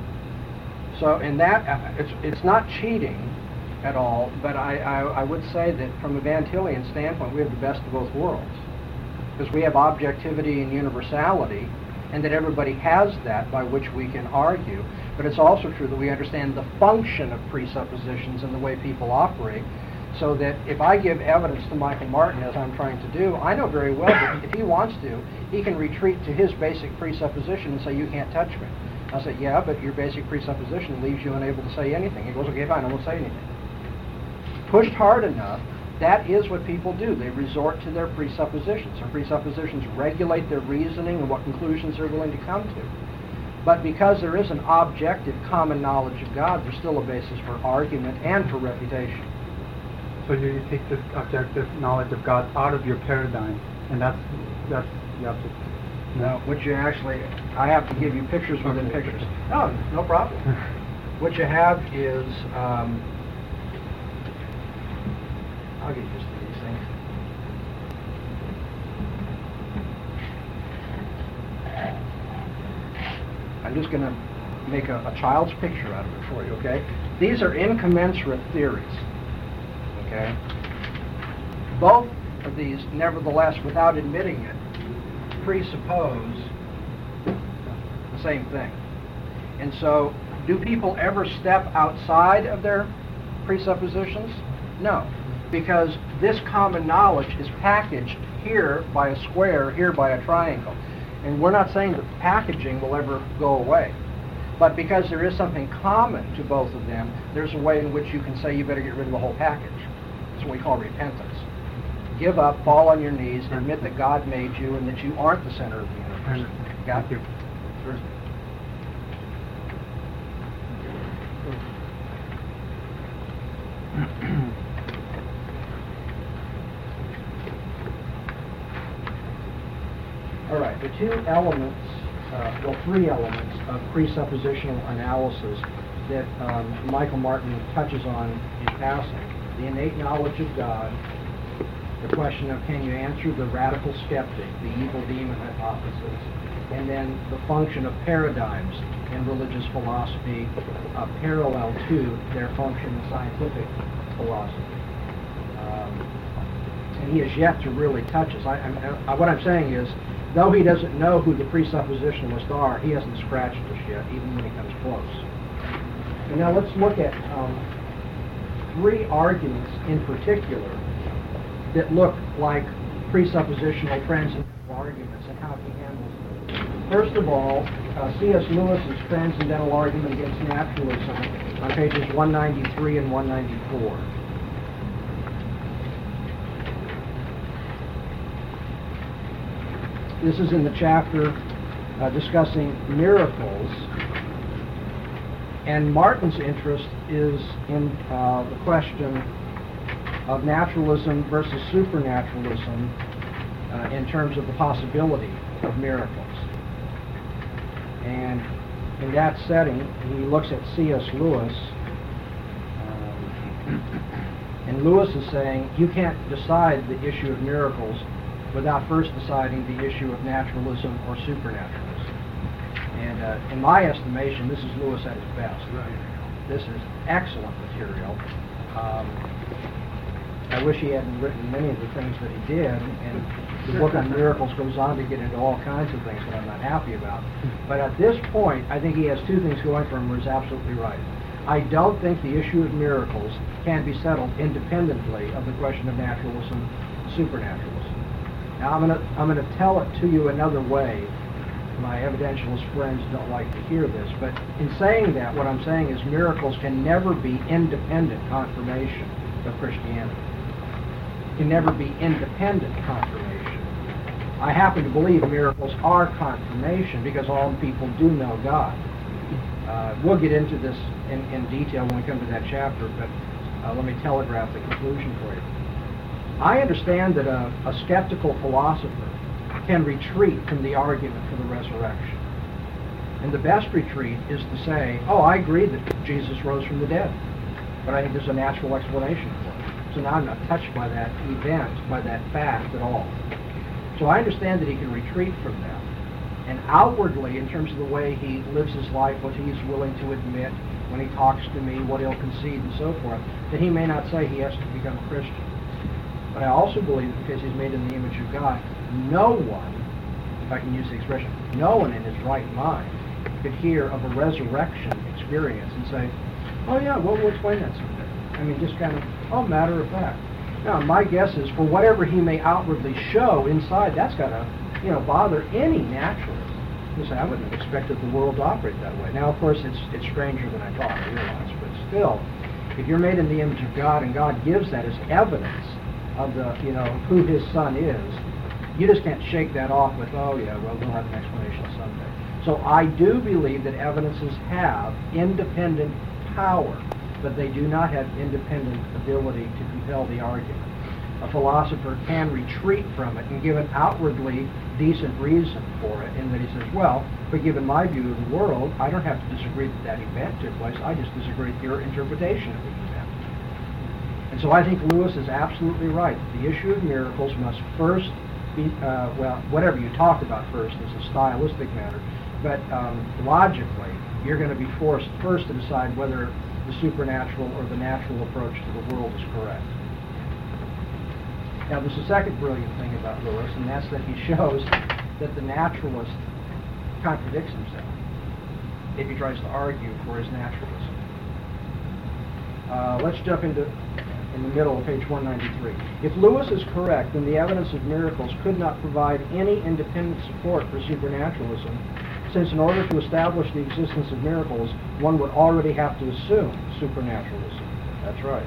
So in that, it's not cheating at all, but I would say that from a Van Tillian standpoint, we have the best of both worlds. Because we have objectivity and universality, and that everybody has that by which we can argue. But it's also true that we understand the function of presuppositions and the way people operate, so that if I give evidence to Michael Martin, as I'm trying to do, I know very well that if he wants to, he can retreat to his basic presupposition and say, you can't touch me. I'll say, yeah, but your basic presupposition leaves you unable to say anything. He goes, okay, fine, I won't say anything. Pushed hard enough, that is what people do. They resort to their presuppositions. Their presuppositions regulate their reasoning and what conclusions they're willing to come to. But because there is an objective common knowledge of God, there's still a basis for argument and for refutation. So you take this objective knowledge of God out of your paradigm, and that's you have to. No, what you actually, I have to give you pictures within pictures. No, no problem. What you have is, I'll get used to these things. I'm just going to make a child's picture out of it for you, okay? These are incommensurate theories, okay? Both of these, nevertheless, without admitting it, presuppose the same thing. And so, do people ever step outside of their presuppositions? No, because this common knowledge is packaged here by a square, here by a triangle. And we're not saying that the packaging will ever go away. But because there is something common to both of them, there's a way in which you can say you better get rid of the whole package. That's what we call repentance. Give up, fall on your knees, admit that God made you and that you aren't the center of the universe. Got you? All right, the two elements, three elements of presuppositional analysis that Michael Martin touches on in passing: the innate knowledge of God, the question of can you answer the radical skeptic, the evil demon hypothesis, and then the function of paradigms in religious philosophy parallel to their function in scientific philosophy. And he has yet to really touch us. What I'm saying is, though he doesn't know who the presuppositionalists are, he hasn't scratched us yet, even when he comes close. And now let's look at three arguments in particular that look like presuppositional transcendental arguments and how he handles them. First of all, C.S. Lewis's transcendental argument against naturalism on pages 193 and 194. This is in the chapter discussing miracles, and Martin's interest is in the question of naturalism versus supernaturalism in terms of the possibility of miracles. And in that setting, he looks at C.S. Lewis, and Lewis is saying you can't decide the issue of miracles without first deciding the issue of naturalism or supernaturalism. And in my estimation, this is Lewis at his best. This is excellent material. I wish he hadn't written many of the things that he did, and the book on miracles goes on to get into all kinds of things that I'm not happy about. But at this point, I think he has two things going for him where he's absolutely right. I don't think the issue of miracles can be settled independently of the question of naturalism, supernaturalism. Now I'm going to tell it to you another way. My evidentialist friends don't like to hear this, but in saying that, what I'm saying is miracles can never be independent confirmation of Christianity. Can never be independent confirmation. I happen to believe miracles are confirmation because all people do know God. We'll get into this in detail when we come to that chapter, but let me telegraph the conclusion for you. I understand that a skeptical philosopher can retreat from the argument for the resurrection. And the best retreat is to say, oh, I agree that Jesus rose from the dead, but I think there's a natural explanation for it. So now I'm not touched by that event, by that fact at all. So I understand that he can retreat from that. And outwardly, in terms of the way he lives his life, what he's willing to admit when he talks to me, what he'll concede and so forth, that he may not say he has to become a Christian. But I also believe that because he's made in the image of God, no one, if I can use the expression, no one in his right mind could hear of a resurrection experience and say, oh yeah, well, we'll explain that someday. I mean, just kind of, oh, matter of fact. Now, my guess is for whatever he may outwardly show inside, that's got to, bother any naturalist. You say, I wouldn't have expected the world to operate that way. Now, of course, it's stranger than I thought, I realize, but still, if you're made in the image of God and God gives that as evidence of the, who his son is, you just can't shake that off with, oh yeah, well, we'll have an explanation someday. So I do believe that evidences have independent power, but they do not have independent ability to compel the argument. A philosopher can retreat from it and give an outwardly decent reason for it, in that he says, well, but given my view of the world, I don't have to disagree that that event took place, I just disagree with your interpretation of the event. And so I think Lewis is absolutely right. The issue of miracles must first be, whatever you talk about first is a stylistic matter, But logically, you're going to be forced first to decide whether the supernatural or the natural approach to the world is correct. Now, there's a second brilliant thing about Lewis, and that's that he shows that the naturalist contradicts himself if he tries to argue for his naturalism. Let's jump in the middle of page 193. If Lewis is correct, then the evidence of miracles could not provide any independent support for supernaturalism, since in order to establish the existence of miracles, one would already have to assume supernaturalism. That's right.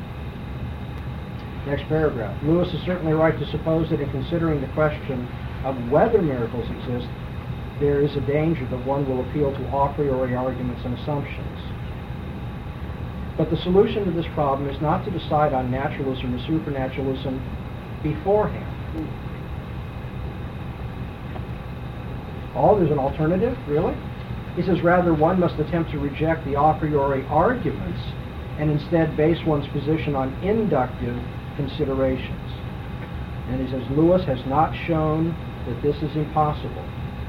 Next paragraph. Lewis is certainly right to suppose that in considering the question of whether miracles exist, there is a danger that one will appeal to a priori arguments and assumptions. But the solution to this problem is not to decide on naturalism or supernaturalism beforehand. Oh, there's an alternative? Really? He says rather one must attempt to reject the a priori arguments and instead base one's position on inductive considerations. And he says Lewis has not shown that this is impossible.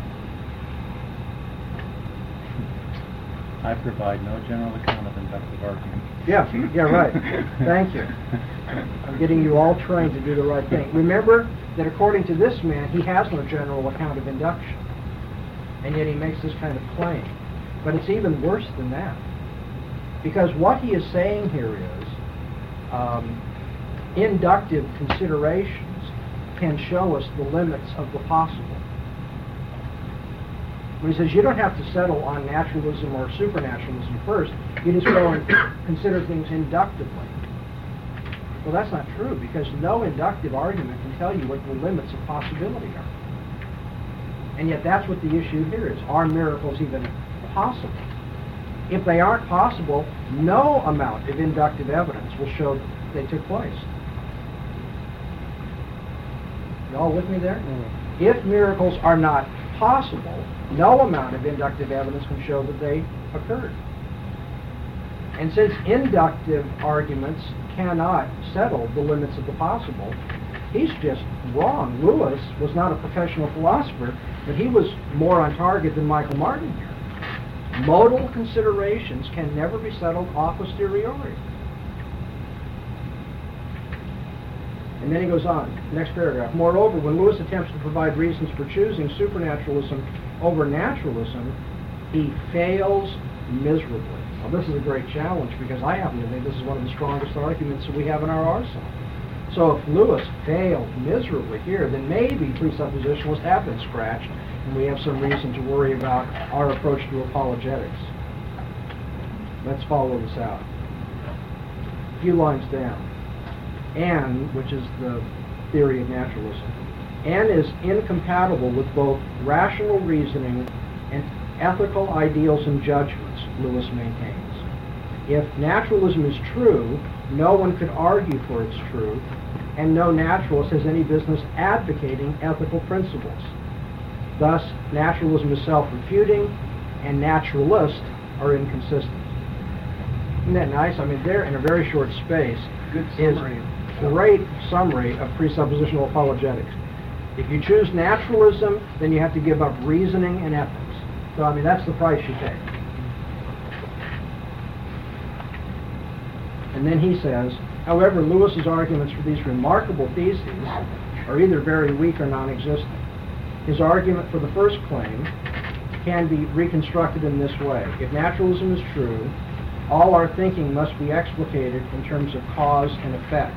I provide no general account of inductive argument. Yeah, right. Thank you. I'm getting you all trained to do the right thing. Remember that according to this man, he has no general account of induction. And yet he makes this kind of claim. But it's even worse than that. Because what he is saying here is inductive considerations can show us the limits of the possible. When he says you don't have to settle on naturalism or supernaturalism first, you just go and consider things inductively. Well, that's not true, because no inductive argument can tell you what the limits of possibility are. And yet that's what the issue here is. Are miracles even possible? If they aren't possible, no amount of inductive evidence will show that they took place. You all with me there? If miracles are not possible, no amount of inductive evidence can show that they occurred. And since inductive arguments cannot settle the limits of the possible, he's just wrong. Lewis was not a professional philosopher, but he was more on target than Michael Martin here. Modal considerations can never be settled a posteriori. And then he goes on, next paragraph. Moreover, when Lewis attempts to provide reasons for choosing supernaturalism over naturalism, he fails miserably. Now, this is a great challenge, because I happen to think this is one of the strongest arguments that we have in our arsenal. So if Lewis failed miserably here, then maybe presuppositionalists have been scratched, and we have some reason to worry about our approach to apologetics. Let's follow this out. A few lines down. N, which is the theory of naturalism, N is incompatible with both rational reasoning and ethical ideals and judgments, Lewis maintains. If naturalism is true, no one could argue for its truth, and no naturalist has any business advocating ethical principles. Thus, naturalism is self-refuting, and naturalists are inconsistent. Isn't that nice? I mean, there in a very short space is a great summary of presuppositional apologetics. If you choose naturalism, then you have to give up reasoning and ethics. So, I mean, that's the price you pay. And then he says, however, Lewis's arguments for these remarkable theses are either very weak or non-existent. His argument for the first claim can be reconstructed in this way. If naturalism is true, all our thinking must be explicated in terms of cause and effect.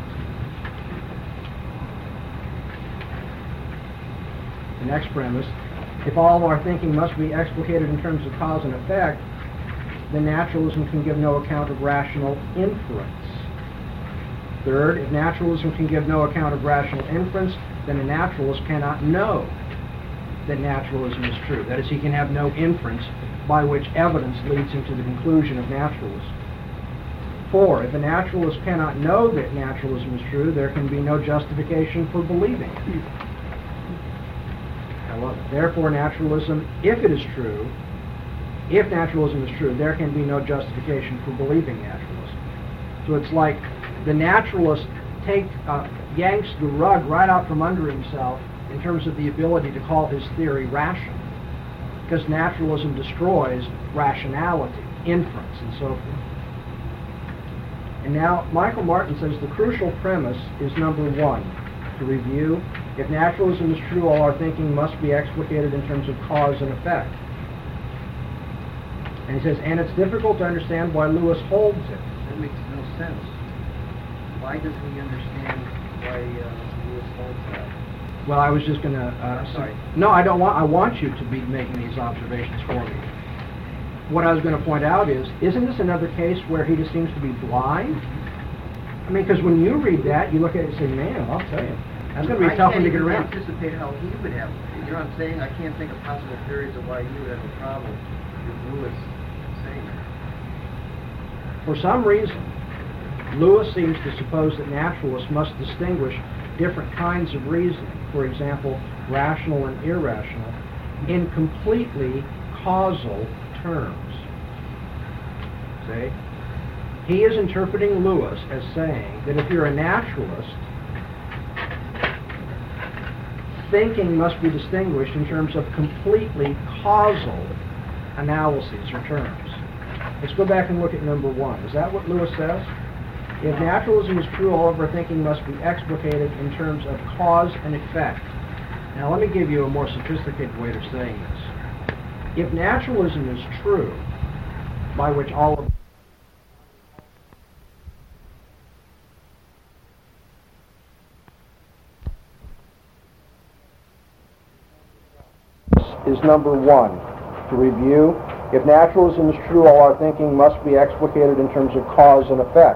The next premise, if all our thinking must be explicated in terms of cause and effect, then naturalism can give no account of rational inference. Third, if naturalism can give no account of rational inference, then a naturalist cannot know that naturalism is true. That is, he can have no inference by which evidence leads him to the conclusion of naturalism. 4, if a naturalist cannot know that naturalism is true, there can be no justification for believing it. I love it. Therefore, naturalism, if naturalism is true, there can be no justification for believing naturalism. So it's like the naturalist yanks the rug right out from under himself in terms of the ability to call his theory rational. because naturalism destroys rationality, inference, and so forth. And now, Michael Martin says the crucial premise is number one. To review, if naturalism is true, all our thinking must be explicated in terms of cause and effect. And he says, and it's difficult to understand why Lewis holds it. That makes no sense. Why doesn't he understand why Lewis holds that? Well, I was just going to... sorry. No, I don't want... I want you to be making these observations for me. What I was going to point out is, isn't this another case where he just seems to be blind? I mean, because when you read that, you look at it and say, man, I'll tell you, that's going to be a tough one to get around. I can't even anticipate how he would have... You know what I'm saying? I can't think of possible theories of why he would have a problem with Lewis saying that. For some reason, Lewis seems to suppose that naturalists must distinguish different kinds of reasoning, for example, rational and irrational, in completely causal terms. See? He is interpreting Lewis as saying that if you're a naturalist, thinking must be distinguished in terms of completely causal analyses or terms. Let's go back and look at number one. Is that what Lewis says? If naturalism is true, all of our thinking must be explicated in terms of cause and effect. Now let me give you a more sophisticated way of saying this. If naturalism is true, by which all of is number one. To review, if naturalism is true, all our thinking must be explicated in terms of cause and effect.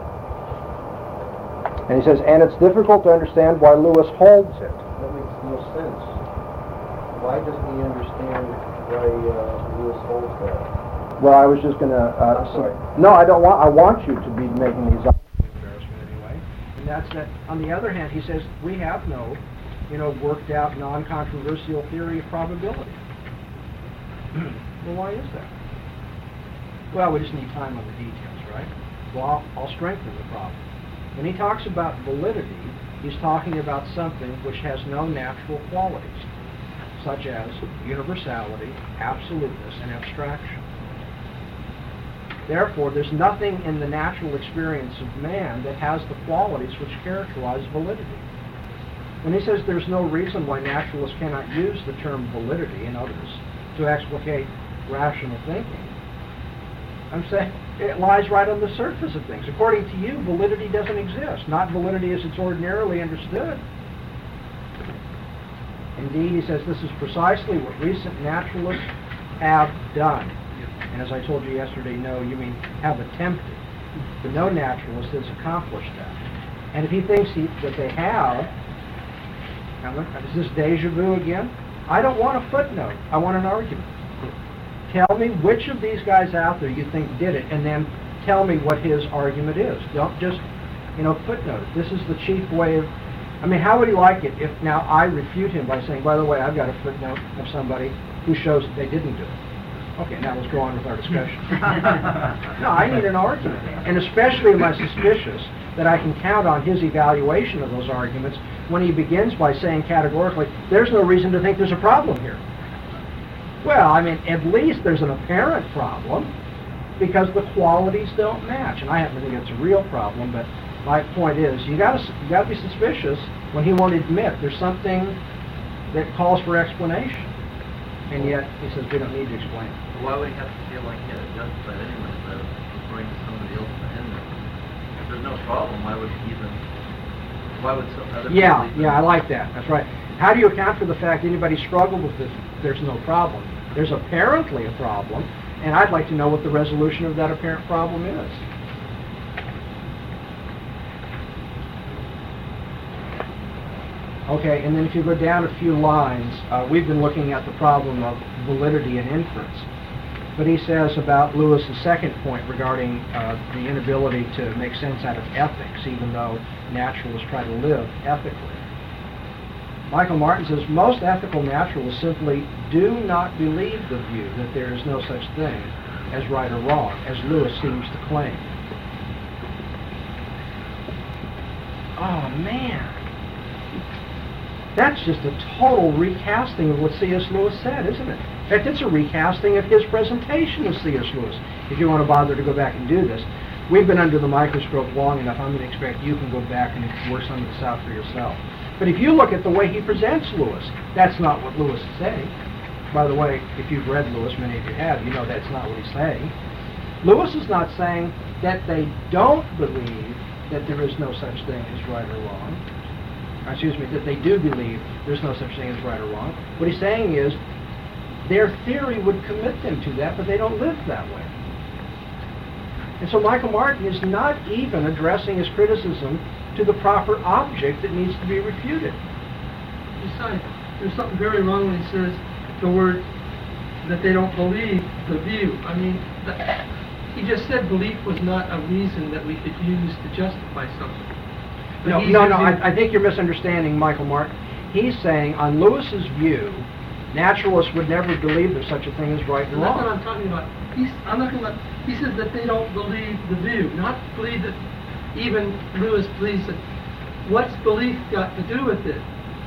And he says, and it's difficult to understand why Lewis holds it. That makes no sense. Why doesn't he understand why Lewis holds that? Well, I was just going to... I'm sorry. No, I don't want... I want you to be making these up. embarrassment anyway. And that's that. On the other hand, he says we have no, worked out non-controversial theory of probability. Well, why is that? Well, we just need time on the details, right? Well, I'll strengthen the problem. When he talks about validity, he's talking about something which has no natural qualities, such as universality, absoluteness, and abstraction. Therefore, there's nothing in the natural experience of man that has the qualities which characterize validity. When he says there's no reason why naturalists cannot use the term validity and others to explicate rational thinking, I'm saying it lies right on the surface of things. According to you, validity doesn't exist, not validity as it's ordinarily understood. Indeed, he says this is precisely what recent naturalists have done. And as I told you yesterday, no, you mean have attempted. But no naturalist has accomplished that. And if he thinks that they have, now look, is this deja vu again? I don't want a footnote. I want an argument. Tell me which of these guys out there you think did it, and then tell me what his argument is. Don't just, footnote it. This is the cheap way of... I mean, how would he like it if now I refute him by saying, by the way, I've got a footnote of somebody who shows that they didn't do it. Okay, now let's go on with our discussion. No, I need an argument. And especially am I suspicious that I can count on his evaluation of those arguments when he begins by saying categorically, there's no reason to think there's a problem here. Well, I mean, at least there's an apparent problem because the qualities don't match. And I happen to think it's a real problem, but my point is, you got to be suspicious when he won't admit there's something that calls for explanation. And yet, he says we don't need to explain it. Why would he have to feel like he had it justified anyway instead of referring to somebody else behind him? If there's no problem, why would some other people... Yeah, I like that. That's right. How do you account for the fact anybody struggled with this? There's no problem. There's apparently a problem, and I'd like to know what the resolution of that apparent problem is. Okay, and then if you go down a few lines, we've been looking at the problem of validity and inference. But he says about Lewis's second point regarding the inability to make sense out of ethics, even though naturalists try to live ethically. Michael Martin says, most ethical naturalists simply do not believe the view that there is no such thing as right or wrong, as Lewis seems to claim. Oh, man. That's just a total recasting of what C.S. Lewis said, isn't it? In fact, it's a recasting of his presentation of C.S. Lewis, if you want to bother to go back and do this. We've been under the microscope long enough. I'm going to expect you can go back and work some of this out for yourself. But if you look at the way he presents Lewis, that's not what Lewis is saying. By the way, if you've read Lewis, many of you have, you know that's not what he's saying. Lewis is not saying that they don't believe that there is no such thing as right or wrong. Excuse me, that they do believe there's no such thing as right or wrong. What he's saying is their theory would commit them to that, but they don't live that way. And so Michael Martin is not even addressing his criticism to the proper object that needs to be refuted. Besides, there's something very wrong when he says the word that they don't believe the view. I mean, he just said belief was not a reason that we could use to justify something. But I think you're misunderstanding Michael Martin. He's saying, on Lewis's view, naturalists would never believe there's such a thing as right and That's wrong. what I'm talking about. He says that they don't believe the view, not believe that even Lewis believes it. What's belief got to do with it?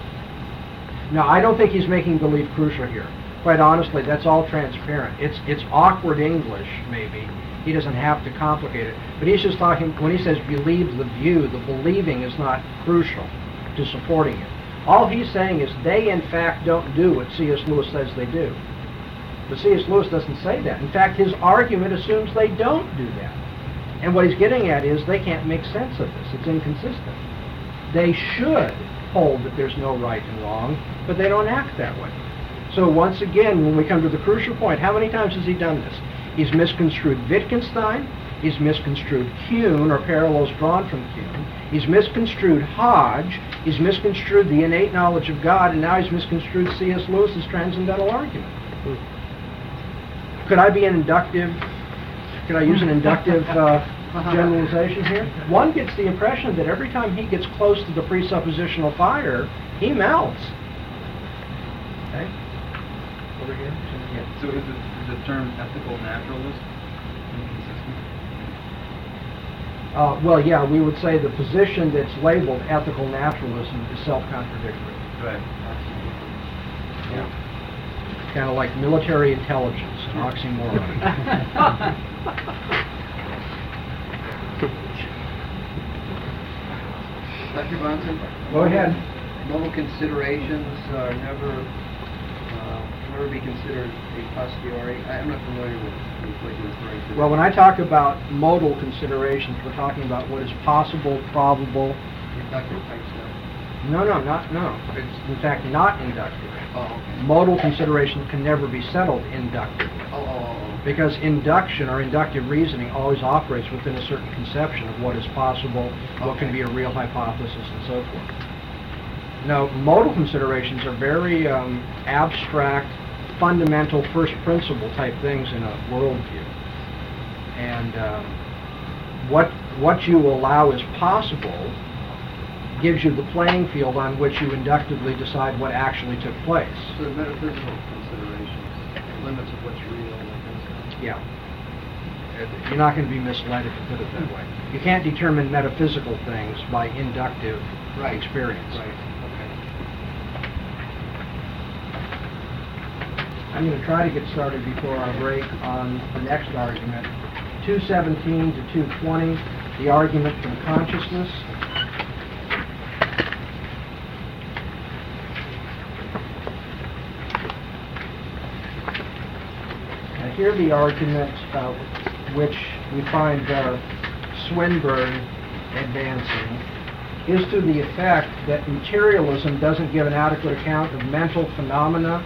No, I don't think he's making belief crucial here. Quite honestly, that's all transparent. It's awkward English, maybe. He doesn't have to complicate it. But he's just talking, when he says believe the view, the believing is not crucial to supporting it. All he's saying is they, in fact, don't do what C.S. Lewis says they do. But C.S. Lewis doesn't say that. In fact, his argument assumes they don't do that. And what he's getting at is they can't make sense of this. It's inconsistent. They should hold that there's no right and wrong, but they don't act that way. So once again, when we come to the crucial point, how many times has he done this? He's misconstrued Wittgenstein, he's misconstrued Kuhn, or parallels drawn from Kuhn, he's misconstrued Hodge, he's misconstrued the innate knowledge of God, and now he's misconstrued C.S. Lewis's transcendental argument. Could I use an inductive generalization here? One gets the impression that every time he gets close to the presuppositional fire, he melts. Okay? Over here? Yeah. So is the term ethical naturalist inconsistent? Well, yeah, we would say the position that's labeled ethical naturalism is self-contradictory. Right. Yeah. Kind of like military intelligence, an oxymoron. Dr. Bonson? Go ahead. Moral considerations are never be considered a posteriori. I'm not familiar with what you're referring to. Well, when I talk about modal considerations, we're talking about what is possible, probable. Inductive type stuff. No. It's in fact not inductive. Oh, okay. Modal considerations can never be settled inductively. Oh. Because induction or inductive reasoning always operates within a certain conception of what is possible, what can be a real hypothesis, and so forth. Now, modal considerations are very abstract, fundamental, first principle type things in a worldview. And what you allow as possible gives you the playing field on which you inductively decide what actually took place. So the metaphysical considerations, limits of what's real, and that kind of stuff. Yeah. You're not going to be misled if you put it that way. You can't determine metaphysical things by inductive experience. Right. I'm going to try to get started before our break on the next argument. 217 to 220, the argument from consciousness. Now here the argument which we find Swinburne advancing is to the effect that materialism doesn't give an adequate account of mental phenomena.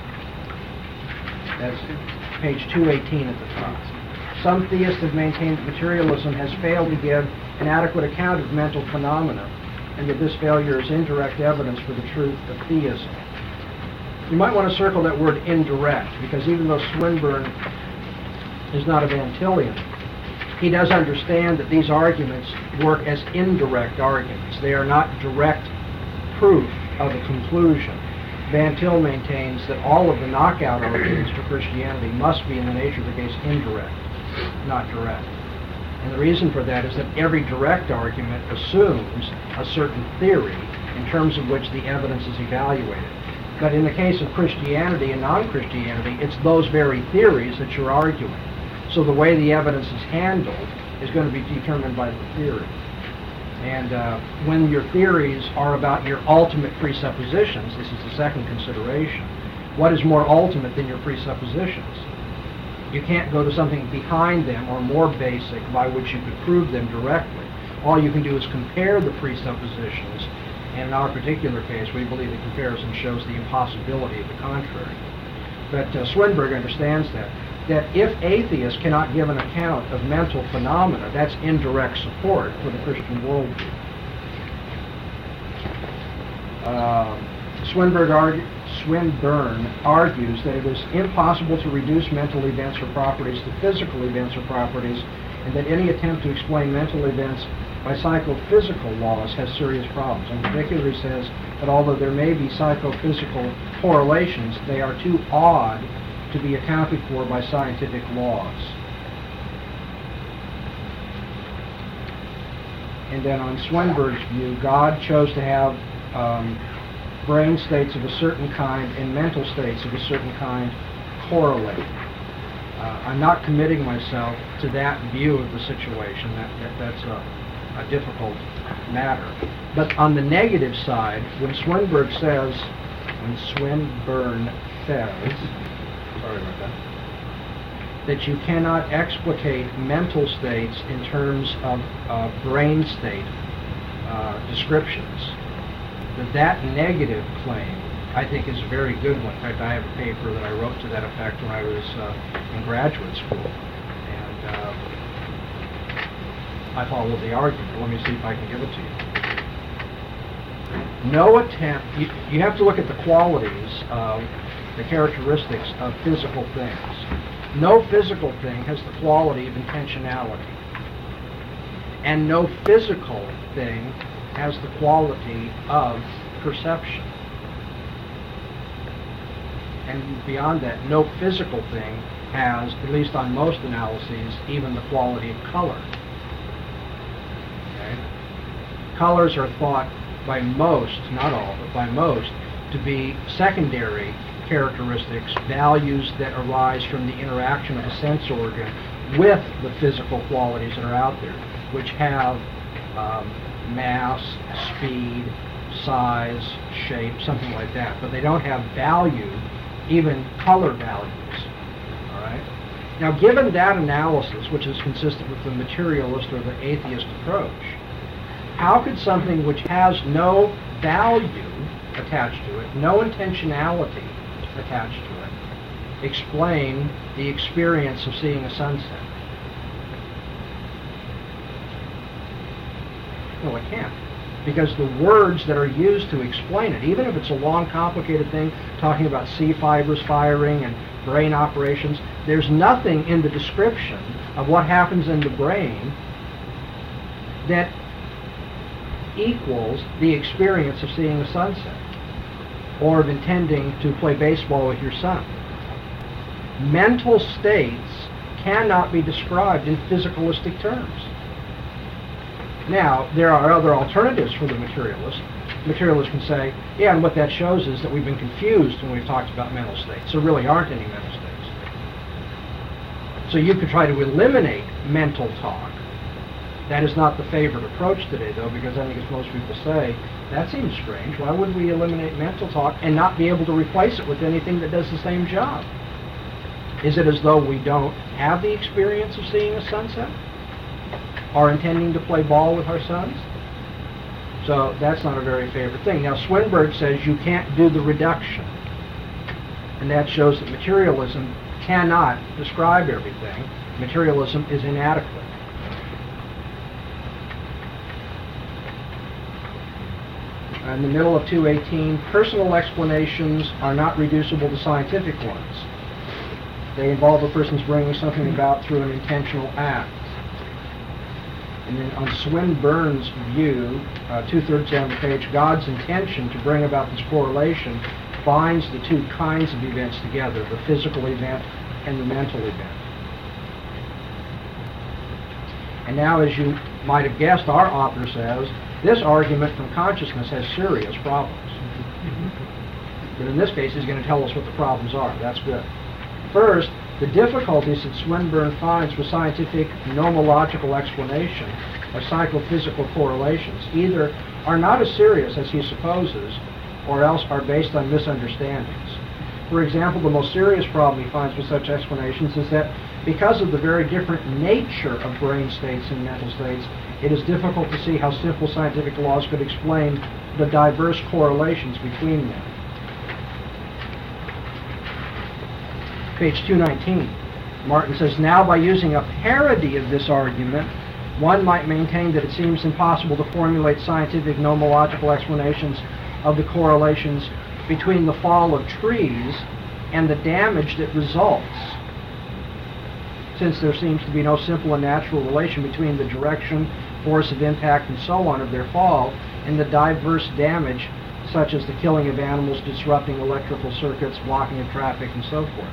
That's page 218 at the top. Some theists have maintained that materialism has failed to give an adequate account of mental phenomena, and that this failure is indirect evidence for the truth of theism. You might want to circle that word indirect, because even though Swinburne is not a Van Tillian, he does understand that these arguments work as indirect arguments. They are not direct proof of a conclusion. Van Til maintains that all of the knockout arguments for Christianity must be, in the nature of the case, indirect, not direct. And the reason for that is that every direct argument assumes a certain theory in terms of which the evidence is evaluated. But in the case of Christianity and non-Christianity, it's those very theories that you're arguing. So the way the evidence is handled is going to be determined by the theory. And when your theories are about your ultimate presuppositions, this is the second consideration, what is more ultimate than your presuppositions? You can't go to something behind them or more basic by which you could prove them directly. All you can do is compare the presuppositions, and in our particular case, we believe the comparison shows the impossibility of the contrary. But Swinburne understands that if atheists cannot give an account of mental phenomena, that's indirect support for the Christian worldview. Swinburne argues that it is impossible to reduce mental events or properties to physical events or properties, and that any attempt to explain mental events by psychophysical laws has serious problems. In particular, he says that although there may be psychophysical correlations, they are too odd to be accounted for by scientific laws. And then on Swinburne's view, God chose to have brain states of a certain kind and mental states of a certain kind correlate. I'm not committing myself to that view of the situation. That's a difficult matter. But on the negative side, when Swinburne says, that you cannot explicate mental states in terms of brain state descriptions, that negative claim, I think, is a very good one. In fact, I have a paper that I wrote to that effect when I was in graduate school. And I followed the argument. Let me see if I can give it to you. No attempt, you have to look at the qualities of the characteristics of physical things. No physical thing has the quality of intentionality. And no physical thing has the quality of perception. And beyond that, no physical thing has, at least on most analyses, even the quality of color. Okay? Colors are thought by most, not all, but by most, to be secondary characteristics, values that arise from the interaction of a sense organ with the physical qualities that are out there, which have mass, speed, size, shape, something like that. But they don't have value, even color values. All right? Now, given that analysis, which is consistent with the materialist or the atheist approach, how could something which has no value attached to it, no intentionality attached to it, explain the experience of seeing a sunset? No, it can't. Because the words that are used to explain it, even if it's a long, complicated thing, talking about C fibers firing and brain operations, there's nothing in the description of what happens in the brain that equals the experience of seeing a sunset or of intending to play baseball with your son. Mental states cannot be described in physicalistic terms. Now, there are other alternatives for the materialist. Materialists can say, yeah, and what that shows is that we've been confused when we've talked about mental states. There really aren't any mental states. So you could try to eliminate mental talk. That is not the favorite approach today, though, because I think, as most people say, that seems strange. Why would we eliminate mental talk and not be able to replace it with anything that does the same job? Is it as though we don't have the experience of seeing a sunset? Or intending to play ball with our sons? So that's not a very favorite thing. Now, Swinburne says you can't do the reduction. And that shows that materialism cannot describe everything. Materialism is inadequate. In the middle of 218, personal explanations are not reducible to scientific ones. They involve a person's bringing something about through an intentional act. And then on Swinburne's view, 2/3 down the page, God's intention to bring about this correlation binds the two kinds of events together, the physical event and the mental event. And now, as you might have guessed, our author says, this argument from consciousness has serious problems. But in this case, he's going to tell us what the problems are. That's good. First, the difficulties that Swinburne finds with scientific nomological explanation of psychophysical correlations either are not as serious as he supposes, or else are based on misunderstandings. For example, the most serious problem he finds with such explanations is that because of the very different nature of brain states and mental states, it is difficult to see how simple scientific laws could explain the diverse correlations between them. Page 219, Martin says, now by using a parody of this argument, one might maintain that it seems impossible to formulate scientific nomological explanations of the correlations between the fall of trees and the damage that results, since there seems to be no simple and natural relation between the direction, force of impact, and so on of their fall and the diverse damage, such as the killing of animals, disrupting electrical circuits, blocking of traffic, and so forth.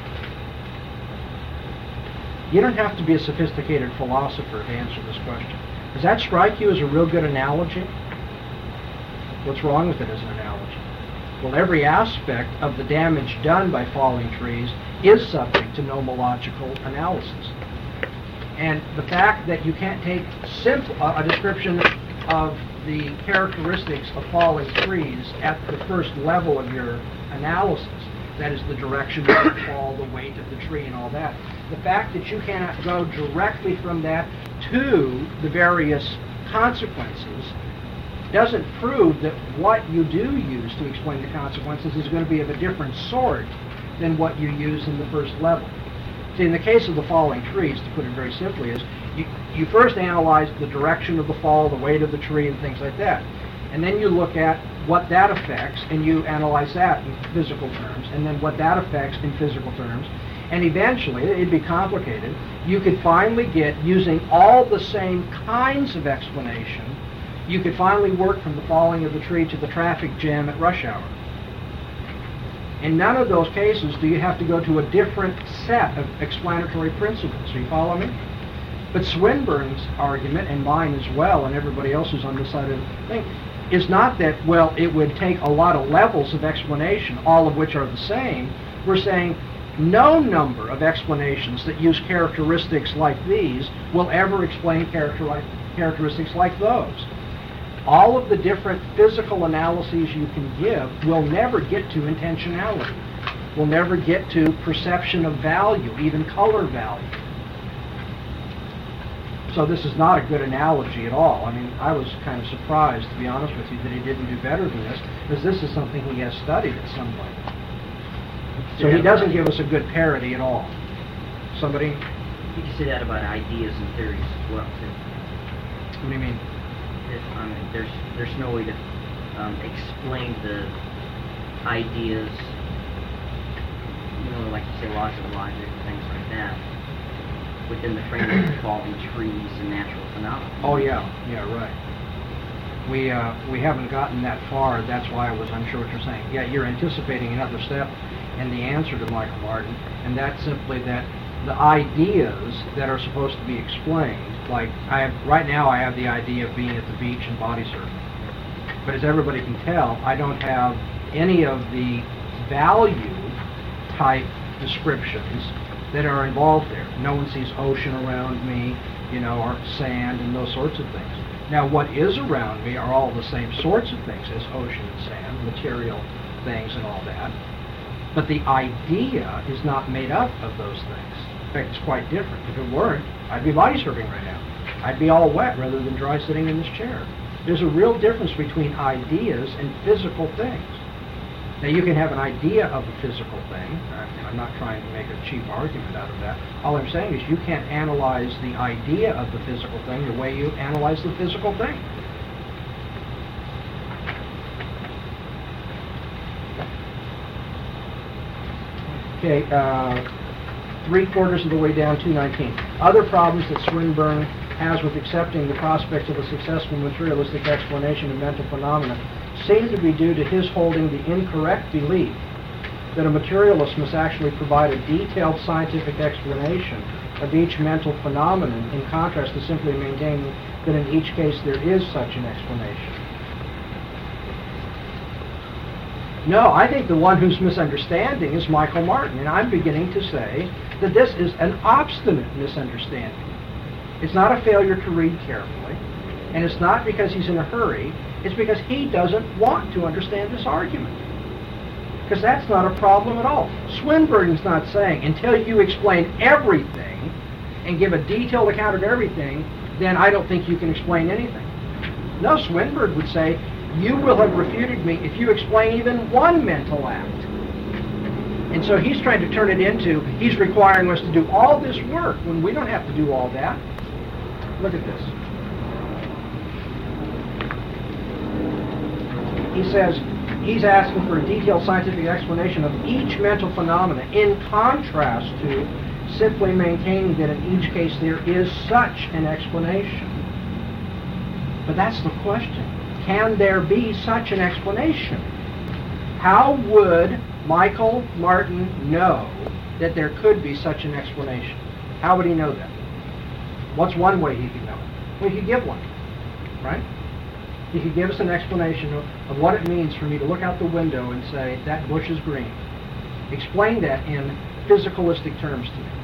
You don't have to be a sophisticated philosopher to answer this question. Does that strike you as a real good analogy? What's wrong with it as an analogy? Well, every aspect of the damage done by falling trees is subject to nomological analysis. And the fact that you can't take a description of the characteristics of falling trees at the first level of your analysis, that is the direction of the fall, the weight of the tree, and all that, the fact that you cannot go directly from that to the various consequences doesn't prove that what you do use to explain the consequences is going to be of a different sort than what you use in the first level. See, in the case of the falling trees, to put it very simply, is you first analyze the direction of the fall, the weight of the tree, and things like that. And then you look at what that affects, and you analyze that in physical terms, and then what that affects in physical terms. And eventually, it'd be complicated, you could finally get, using all the same kinds of explanation, you could finally work from the falling of the tree to the traffic jam at rush hour. In none of those cases do you have to go to a different set of explanatory principles. Do you follow me? But Swinburne's argument, and mine as well, and everybody else who's on this side of the thing, is not that, well, it would take a lot of levels of explanation, all of which are the same. We're saying no number of explanations that use characteristics like these will ever explain characteristics like those. All of the different physical analyses you can give will never get to intentionality, will never get to perception of value, even color value. So this is not a good analogy at all. I mean, I was kind of surprised, to be honest with you, that he didn't do better than this, because this is something he has studied at some point. So he doesn't give us a good parody at all. Somebody? You can say that about ideas and theories as well, too. What do you mean? I mean, there's no way to explain the ideas, you know, like you say, laws of logic and things like that, within the framework of falling trees and natural phenomena. Oh yeah, right. We haven't gotten that far. That's why I was unsure what you're saying. Yeah, you're anticipating another step in the answer to Michael Martin, and that's simply that the ideas that are supposed to be explained, like right now I have the idea of being at the beach and body surfing. But as everybody can tell, I don't have any of the value type descriptions that are involved there. No one sees ocean around me, you know, or sand and those sorts of things. Now what is around me are all the same sorts of things as ocean and sand, material things and all that. But the idea is not made up of those things. In fact, it's quite different. If it weren't, I'd be body surfing right now. I'd be all wet rather than dry sitting in this chair. There's a real difference between ideas and physical things. Now, you can have an idea of a physical thing. I'm not trying to make a cheap argument out of that. All I'm saying is you can't analyze the idea of the physical thing the way you analyze the physical thing. Okay, 3/4 of the way down, 219. Other problems that Swinburne has with accepting the prospects of a successful materialistic explanation of mental phenomena seem to be due to his holding the incorrect belief that a materialist must actually provide a detailed scientific explanation of each mental phenomenon, in contrast to simply maintaining that in each case there is such an explanation. No, I think the one who's misunderstanding is Michael Martin, and I'm beginning to say that this is an obstinate misunderstanding. It's not a failure to read carefully, and it's not because he's in a hurry, it's because he doesn't want to understand this argument. Because that's not a problem at all. Swinburne's not saying, until you explain everything and give a detailed account of everything, then I don't think you can explain anything. No, Swinburne would say, you will have refuted me if you explain even one mental act. And so he's trying to turn it into, he's requiring us to do all this work when we don't have to do all that. Look at this. He says he's asking for a detailed scientific explanation of each mental phenomena in contrast to simply maintaining that in each case there is such an explanation. But that's the question. Can there be such an explanation? How would Michael Martin know that there could be such an explanation? How would he know that? What's one way he could know it? Well, he could give one, right? He could give us an explanation of what it means for me to look out the window and say, that bush is green. Explain that in physicalistic terms to me.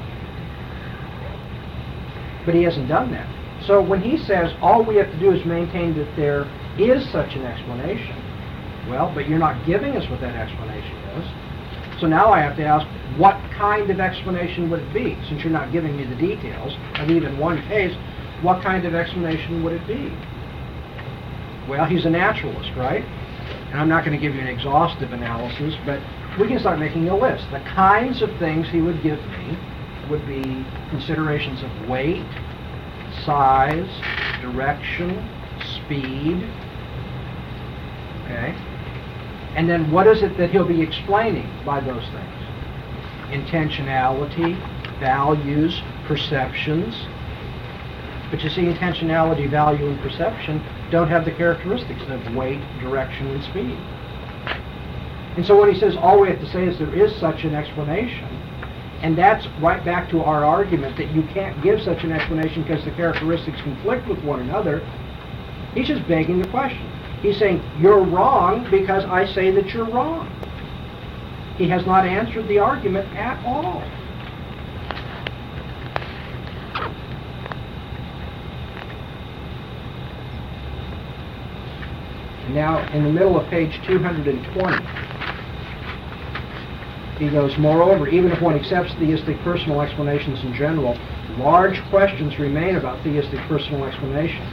But he hasn't done that. So when he says all we have to do is maintain that there is such an explanation, well, but you're not giving us what that explanation is. So now I have to ask, what kind of explanation would it be? Since you're not giving me the details of even one case, what kind of explanation would it be? Well, he's a naturalist, right? And I'm not going to give you an exhaustive analysis, but we can start making a list. The kinds of things he would give me would be considerations of weight, size, direction, speed, okay? And then what is it that he'll be explaining by those things? Intentionality, values, perceptions. But you see, intentionality, value, and perception don't have the characteristics of weight, direction, and speed. And so when he says all we have to say is there is such an explanation, and that's right back to our argument that you can't give such an explanation because the characteristics conflict with one another, he's just begging the question. He's saying, you're wrong because I say that you're wrong. He has not answered the argument at all. Now, in the middle of page 220, he goes, moreover, even if one accepts theistic personal explanations in general, large questions remain about theistic personal explanations.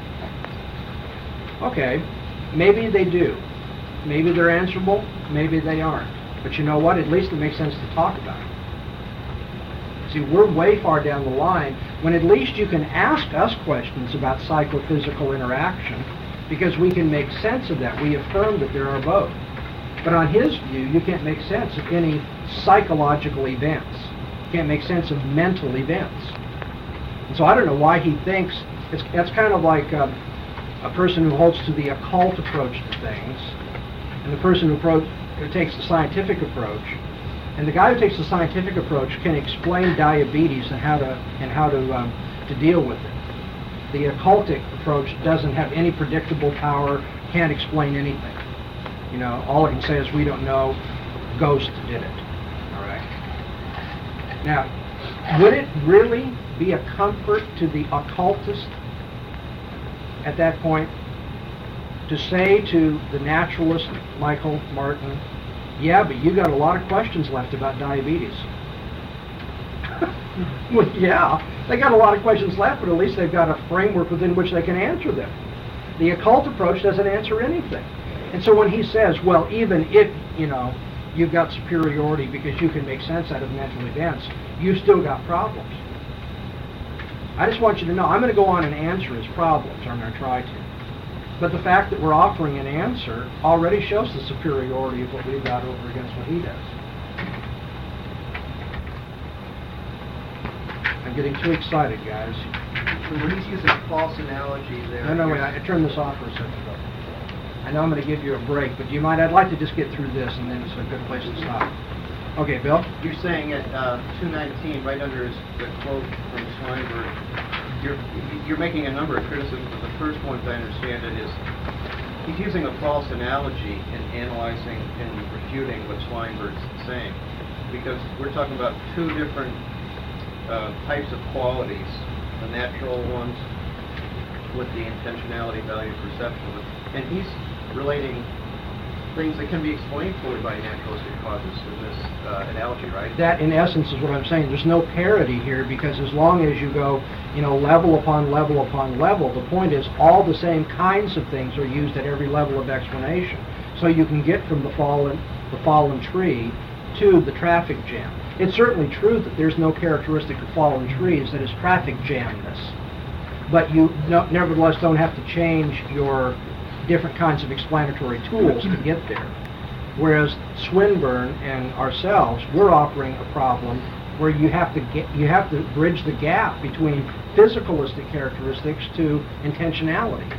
Okay, maybe they do. Maybe they're answerable, maybe they aren't. But you know what? At least it makes sense to talk about it. See, we're way far down the line when at least you can ask us questions about psychophysical interaction because we can make sense of that. We affirm that there are both. But on his view, you can't make sense of any psychological events. You can't make sense of mental events. And so I don't know why he thinks, that's kind of like a person who holds to the occult approach to things, and the person who takes the scientific approach. And the guy who takes the scientific approach can explain diabetes and how to deal with it. The occultic approach doesn't have any predictable power, can't explain anything. You know, all it can say is we don't know, ghost did it. All right. Now, would it really be a comfort to the occultist at that point to say to the naturalist, Michael Martin, yeah, but you got a lot of questions left about diabetes. Well, yeah, they got a lot of questions left, but at least they've got a framework within which they can answer them. The occult approach doesn't answer anything. And so when he says, well, even if, you've got superiority because you can make sense out of mental events, you've still got problems. I just want you to know, I'm going to go on and answer his problems, or I'm going to try to. But the fact that we're offering an answer already shows the superiority of what we've got over against what he does. I'm getting too excited, guys. When he's using a false analogy there... No, wait, I turned this off for a second ago. I know I'm going to give you a break, but do you mind? I'd like to just get through this, and then it's a good place to stop. Okay, Bill? You're saying at 219, right under the quote from Swinburne, you're making a number of criticisms, but the first one, as I understand it, is he's using a false analogy in analyzing and refuting what Swinburne's saying, because we're talking about two different types of qualities, the natural ones with the intentionality, value, perception, and he's relating things that can be explained fully by naturalistic causes in this analogy, right? That, in essence, is what I'm saying. There's no parity here, because as long as you go, level upon level upon level, the point is all the same kinds of things are used at every level of explanation. So you can get from the fallen tree to the traffic jam. It's certainly true that there's no characteristic of fallen trees that is traffic jamness, but you nevertheless don't have to change your different kinds of explanatory tools to get there. Whereas Swinburne and ourselves, we're offering a problem where you have to bridge the gap between physicalistic characteristics to intentionality.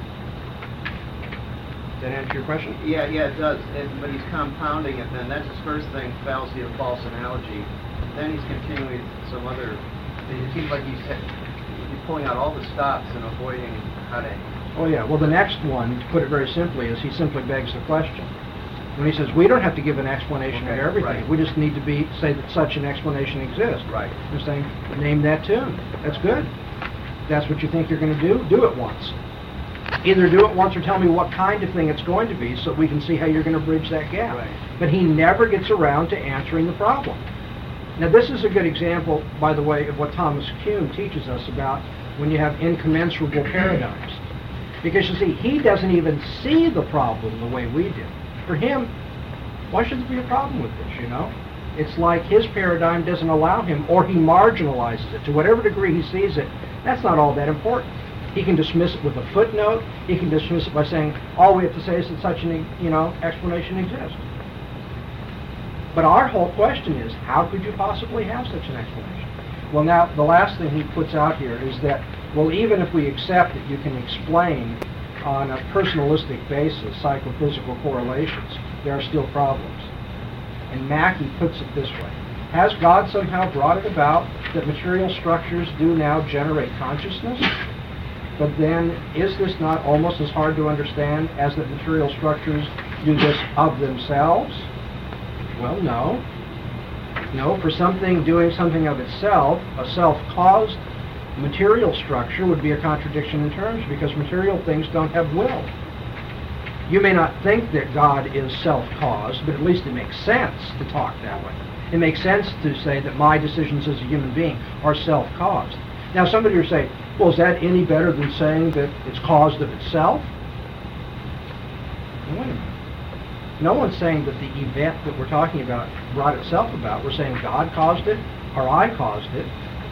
Does that answer your question? Yeah, it does. But he's compounding it then. That's his first thing, fallacy of false analogy. Then he's continuing some other... It seems like he's pulling out all the stops and avoiding cutting. Oh yeah, well the next one, to put it very simply, is he simply begs the question. When he says, we don't have to give an explanation of everything, right. We just need to say that such an explanation exists. Right. You're saying, name that tune. That's good. That's what you think you're going to do it once. Either do it once or tell me what kind of thing it's going to be so we can see how you're going to bridge that gap. Right. But he never gets around to answering the problem. Now this is a good example, by the way, of what Thomas Kuhn teaches us about when you have incommensurable paradigms. Because you see, he doesn't even see the problem the way we do. For him, why should there be a problem with this, It's like his paradigm doesn't allow him, or he marginalizes it. To whatever degree he sees it, that's not all that important. He can dismiss it with a footnote. He can dismiss it by saying, all we have to say is that such an, explanation exists. But our whole question is, how could you possibly have such an explanation? Well, now, the last thing he puts out here is that, well, even if we accept that you can explain on a personalistic basis psychophysical correlations, there are still problems. And Mackey puts it this way. Has God somehow brought it about that material structures do now generate consciousness? But then, is this not almost as hard to understand as that material structures do this of themselves? Well, no. No, for something doing something of itself, a self-caused material structure would be a contradiction in terms, because material things don't have will. You may not think that God is self-caused, but at least it makes sense to talk that way. It makes sense to say that my decisions as a human being are self-caused. Now somebody will say, well, is that any better than saying that it's caused of itself? Wait a minute. No one's saying that the event that we're talking about brought itself about. We're saying God caused it, or I caused it.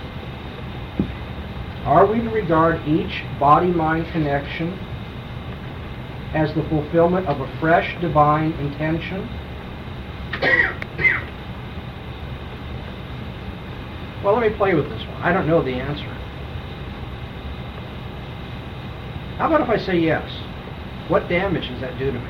Are we to regard each body-mind connection as the fulfillment of a fresh divine intention? Well, let me play with this one. I don't know the answer. How about if I say yes? What damage does that do to me?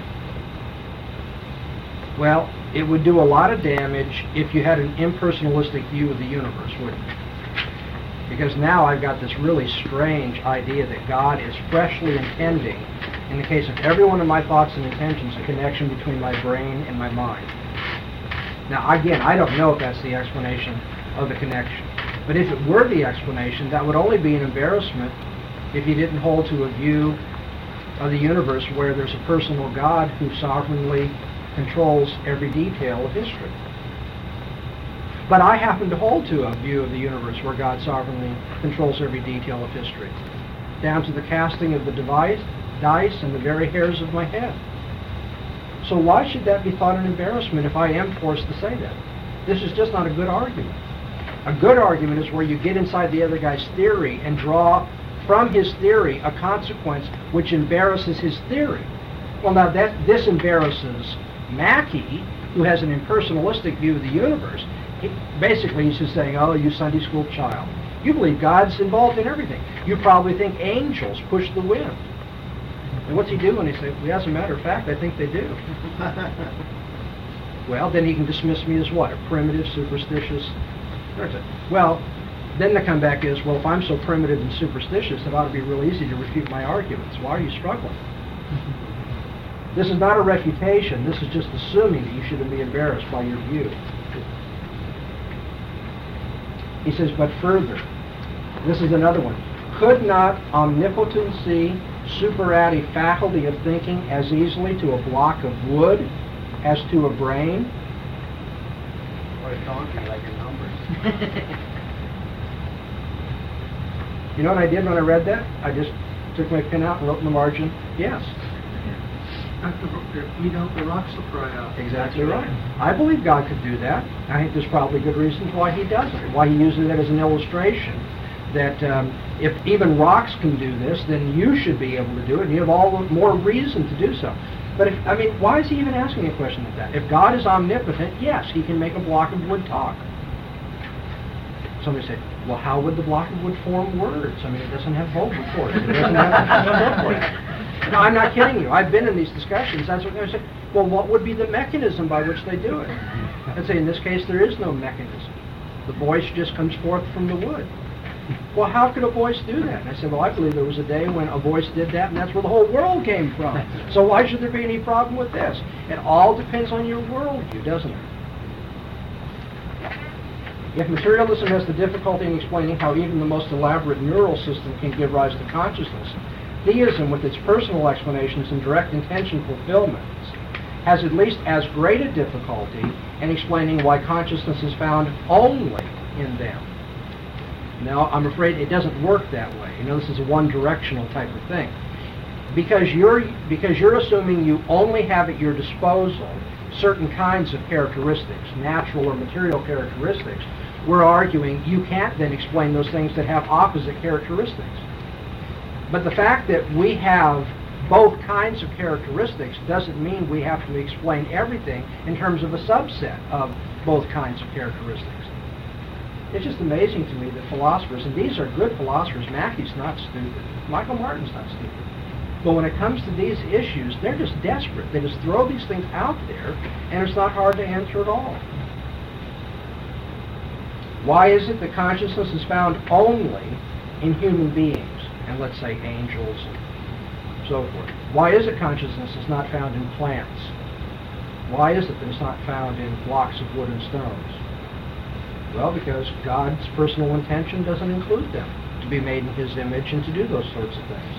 Well, it would do a lot of damage if you had an impersonalistic view of the universe, wouldn't it? Because now I've got this really strange idea that God is freshly intending, in the case of every one of my thoughts and intentions, a connection between my brain and my mind. Now, again, I don't know if that's the explanation of the connection. But if it were the explanation, that would only be an embarrassment if you didn't hold to a view of the universe where there's a personal God who sovereignly controls every detail of history. But I happen to hold to a view of the universe where God sovereignly controls every detail of history, down to the casting of the dice and the very hairs of my head. So why should that be thought an embarrassment if I am forced to say that? This is just not a good argument. A good argument is where you get inside the other guy's theory and draw from his theory a consequence which embarrasses his theory. Well, now this embarrasses Mackey, who has an impersonalistic view of the universe. Basically, he's just saying, oh, you Sunday school child, you believe God's involved in everything. You probably think angels push the wind. And what's he do when he says, well, as a matter of fact, I think they do. Well, then he can dismiss me as what? A primitive, superstitious person. Well, then the comeback is, well, if I'm so primitive and superstitious, it ought to be real easy to refute my arguments. Why are you struggling? This is not a refutation. This is just assuming that you shouldn't be embarrassed by your view. He says, but further, this is another one. Could not omnipotency superadd a faculty of thinking as easily to a block of wood as to a brain? Or a donkey, like your numbers. You know what I did when I read that? I just took my pen out and wrote in the margin, yes. If we don't, the rocks will cry out. Exactly right. I believe God could do that. I think there's probably good reasons why he doesn't, why he uses it as an illustration. That if even rocks can do this, then you should be able to do it, and you have all the more reason to do so. But why is he even asking a question like that? If God is omnipotent, yes, he can make a block of wood talk. Somebody say, well, how would the block of wood form words? It doesn't have vocal cords. It doesn't have No, I'm not kidding you. I've been in these discussions. That's what they say. Well, what would be the mechanism by which they do it? I'd say, in this case, there is no mechanism. The voice just comes forth from the wood. Well, how could a voice do that? And I said, well, I believe there was a day when a voice did that, and that's where the whole world came from. So why should there be any problem with this? It all depends on your worldview, doesn't it? If materialism has the difficulty in explaining how even the most elaborate neural system can give rise to consciousness, theism, with its personal explanations and direct intention fulfillments, has at least as great a difficulty in explaining why consciousness is found only in them. Now, I'm afraid it doesn't work that way. This is a one-directional type of thing. Because you're assuming you only have at your disposal certain kinds of characteristics, natural or material characteristics, we're arguing you can't then explain those things that have opposite characteristics. But the fact that we have both kinds of characteristics doesn't mean we have to explain everything in terms of a subset of both kinds of characteristics. It's just amazing to me that philosophers, and these are good philosophers, Mackey's not stupid, Michael Martin's not stupid, but when it comes to these issues, they're just desperate. They just throw these things out there, and it's not hard to answer at all. Why is it that consciousness is found only in human beings, and let's say angels and so forth? Why is it consciousness is not found in plants? Why is it that it's not found in blocks of wood and stones? Well, because God's personal intention doesn't include them to be made in his image and to do those sorts of things.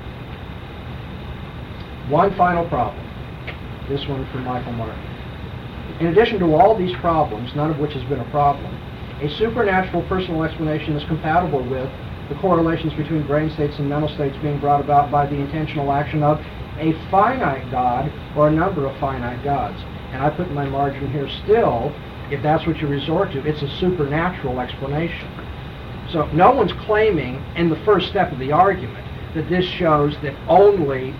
One final problem, this one from Michael Martin. In addition to all these problems, none of which has been a problem, a supernatural personal explanation is compatible with the correlations between brain states and mental states being brought about by the intentional action of a finite God or a number of finite gods. And I put in my margin here still, if that's what you resort to, it's a supernatural explanation. So no one's claiming in the first step of the argument that this shows that only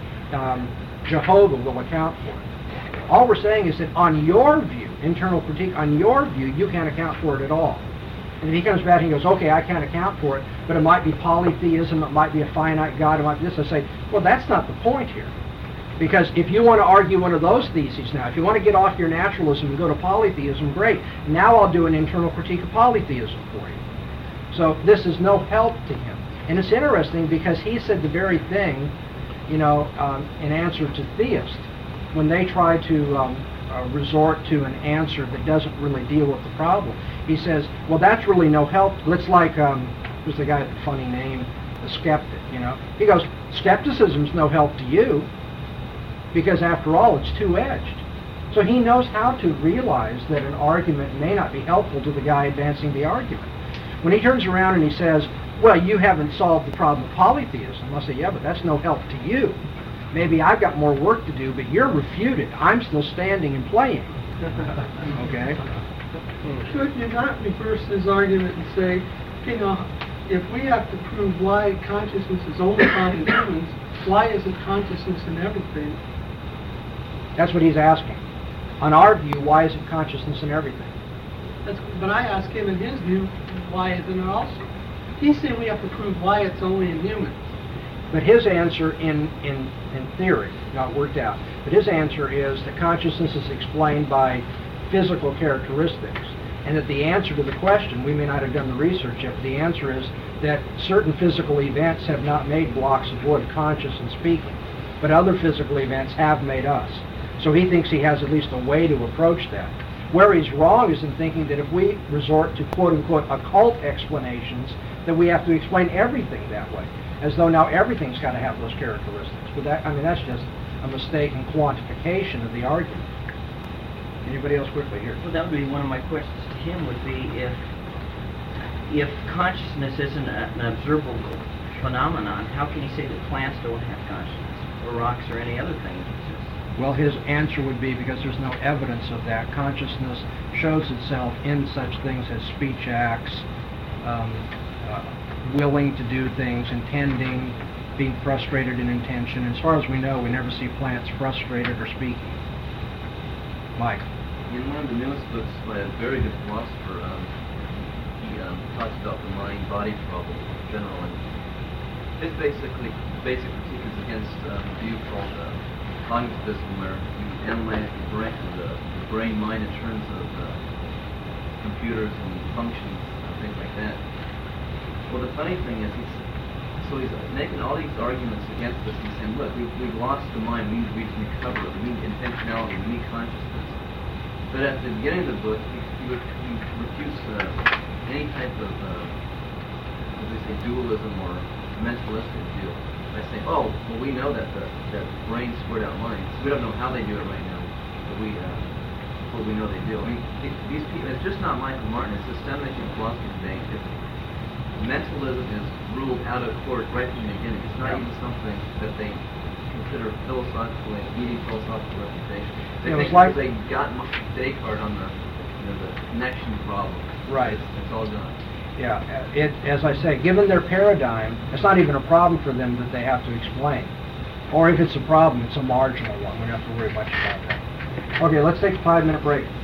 Jehovah will account for it. All we're saying is that on your view, internal critique, on your view, you can't account for it at all. And if he comes back and he goes, okay, I can't account for it, but it might be polytheism, it might be a finite God, it might be this, I say, well, that's not the point here. Because if you want to argue one of those theses now, if you want to get off your naturalism and go to polytheism, great. Now I'll do an internal critique of polytheism for you. So this is no help to him. And it's interesting because he said the very thing, in answer to theists, when they try to resort to an answer that doesn't really deal with the problem. He says, well, that's really no help. It's like, who's the guy with the funny name? The skeptic, He goes, skepticism's no help to you, because after all, it's two-edged. So he knows how to realize that an argument may not be helpful to the guy advancing the argument. When he turns around and he says, well, you haven't solved the problem of polytheism, I'll say, yeah, but that's no help to you. Maybe I've got more work to do, but you're refuted. I'm still standing and playing. Okay? Could you not reverse his argument and say, if we have to prove why consciousness is only found in humans, why isn't consciousness in everything? That's what he's asking. On our view, why isn't consciousness in everything? But I ask him in his view, why isn't it also? He's saying we have to prove why it's only in humans. But his answer in theory, not worked out, but his answer is that consciousness is explained by physical characteristics, and that the answer to the question, we may not have done the research yet, but the answer is that certain physical events have not made blocks of wood conscious and speaking. but other physical events have made us. So he thinks he has at least a way to approach that. Where he's wrong is in thinking that if we resort to quote-unquote occult explanations, that we have to explain everything that way, as though now everything's got to have those characteristics. But that, I mean, that's just a mistaken quantification of the argument. Anybody else quickly here? Well, that would be one of my questions to him would be if consciousness isn't an observable phenomenon, how can he say that plants don't have consciousness, or rocks, or any other thing that exists? Well, his answer would be because there's no evidence of that. Consciousness shows itself in such things as speech acts, willing to do things, intending, being frustrated in intention. As far as we know, we never see plants frustrated or speaking. Mike? In one of the newest books by a very good philosopher, he talks about the mind-body problem in general, and his basic critique is against a view called cognitivism, where you analyze the brain-mind in terms of computers and functions and things like that. Well, the funny thing is, he's making all these arguments against this and saying, look, we've lost the mind, we need to recover it, we need intentionality, we need consciousness. But at the beginning of the book, he refutes any type of, as they say, dualism or mentalistic view by saying, oh, well, we know that that brains squirt out minds. We don't know how they do it right now, but we know they do. I mean, these people, it's just not Michael Martin, it's systemic in philosophy today. Mentalism is ruled out of court right from the beginning. It's not even something that they consider philosophically, needing philosophical refutation. They think like they got Descartes on the connection problem. Right. It's all done. Yeah, as I say, given their paradigm, it's not even a problem for them that they have to explain. Or if it's a problem, it's a marginal one. We don't have to worry much about that. Okay, let's take a 5-minute break.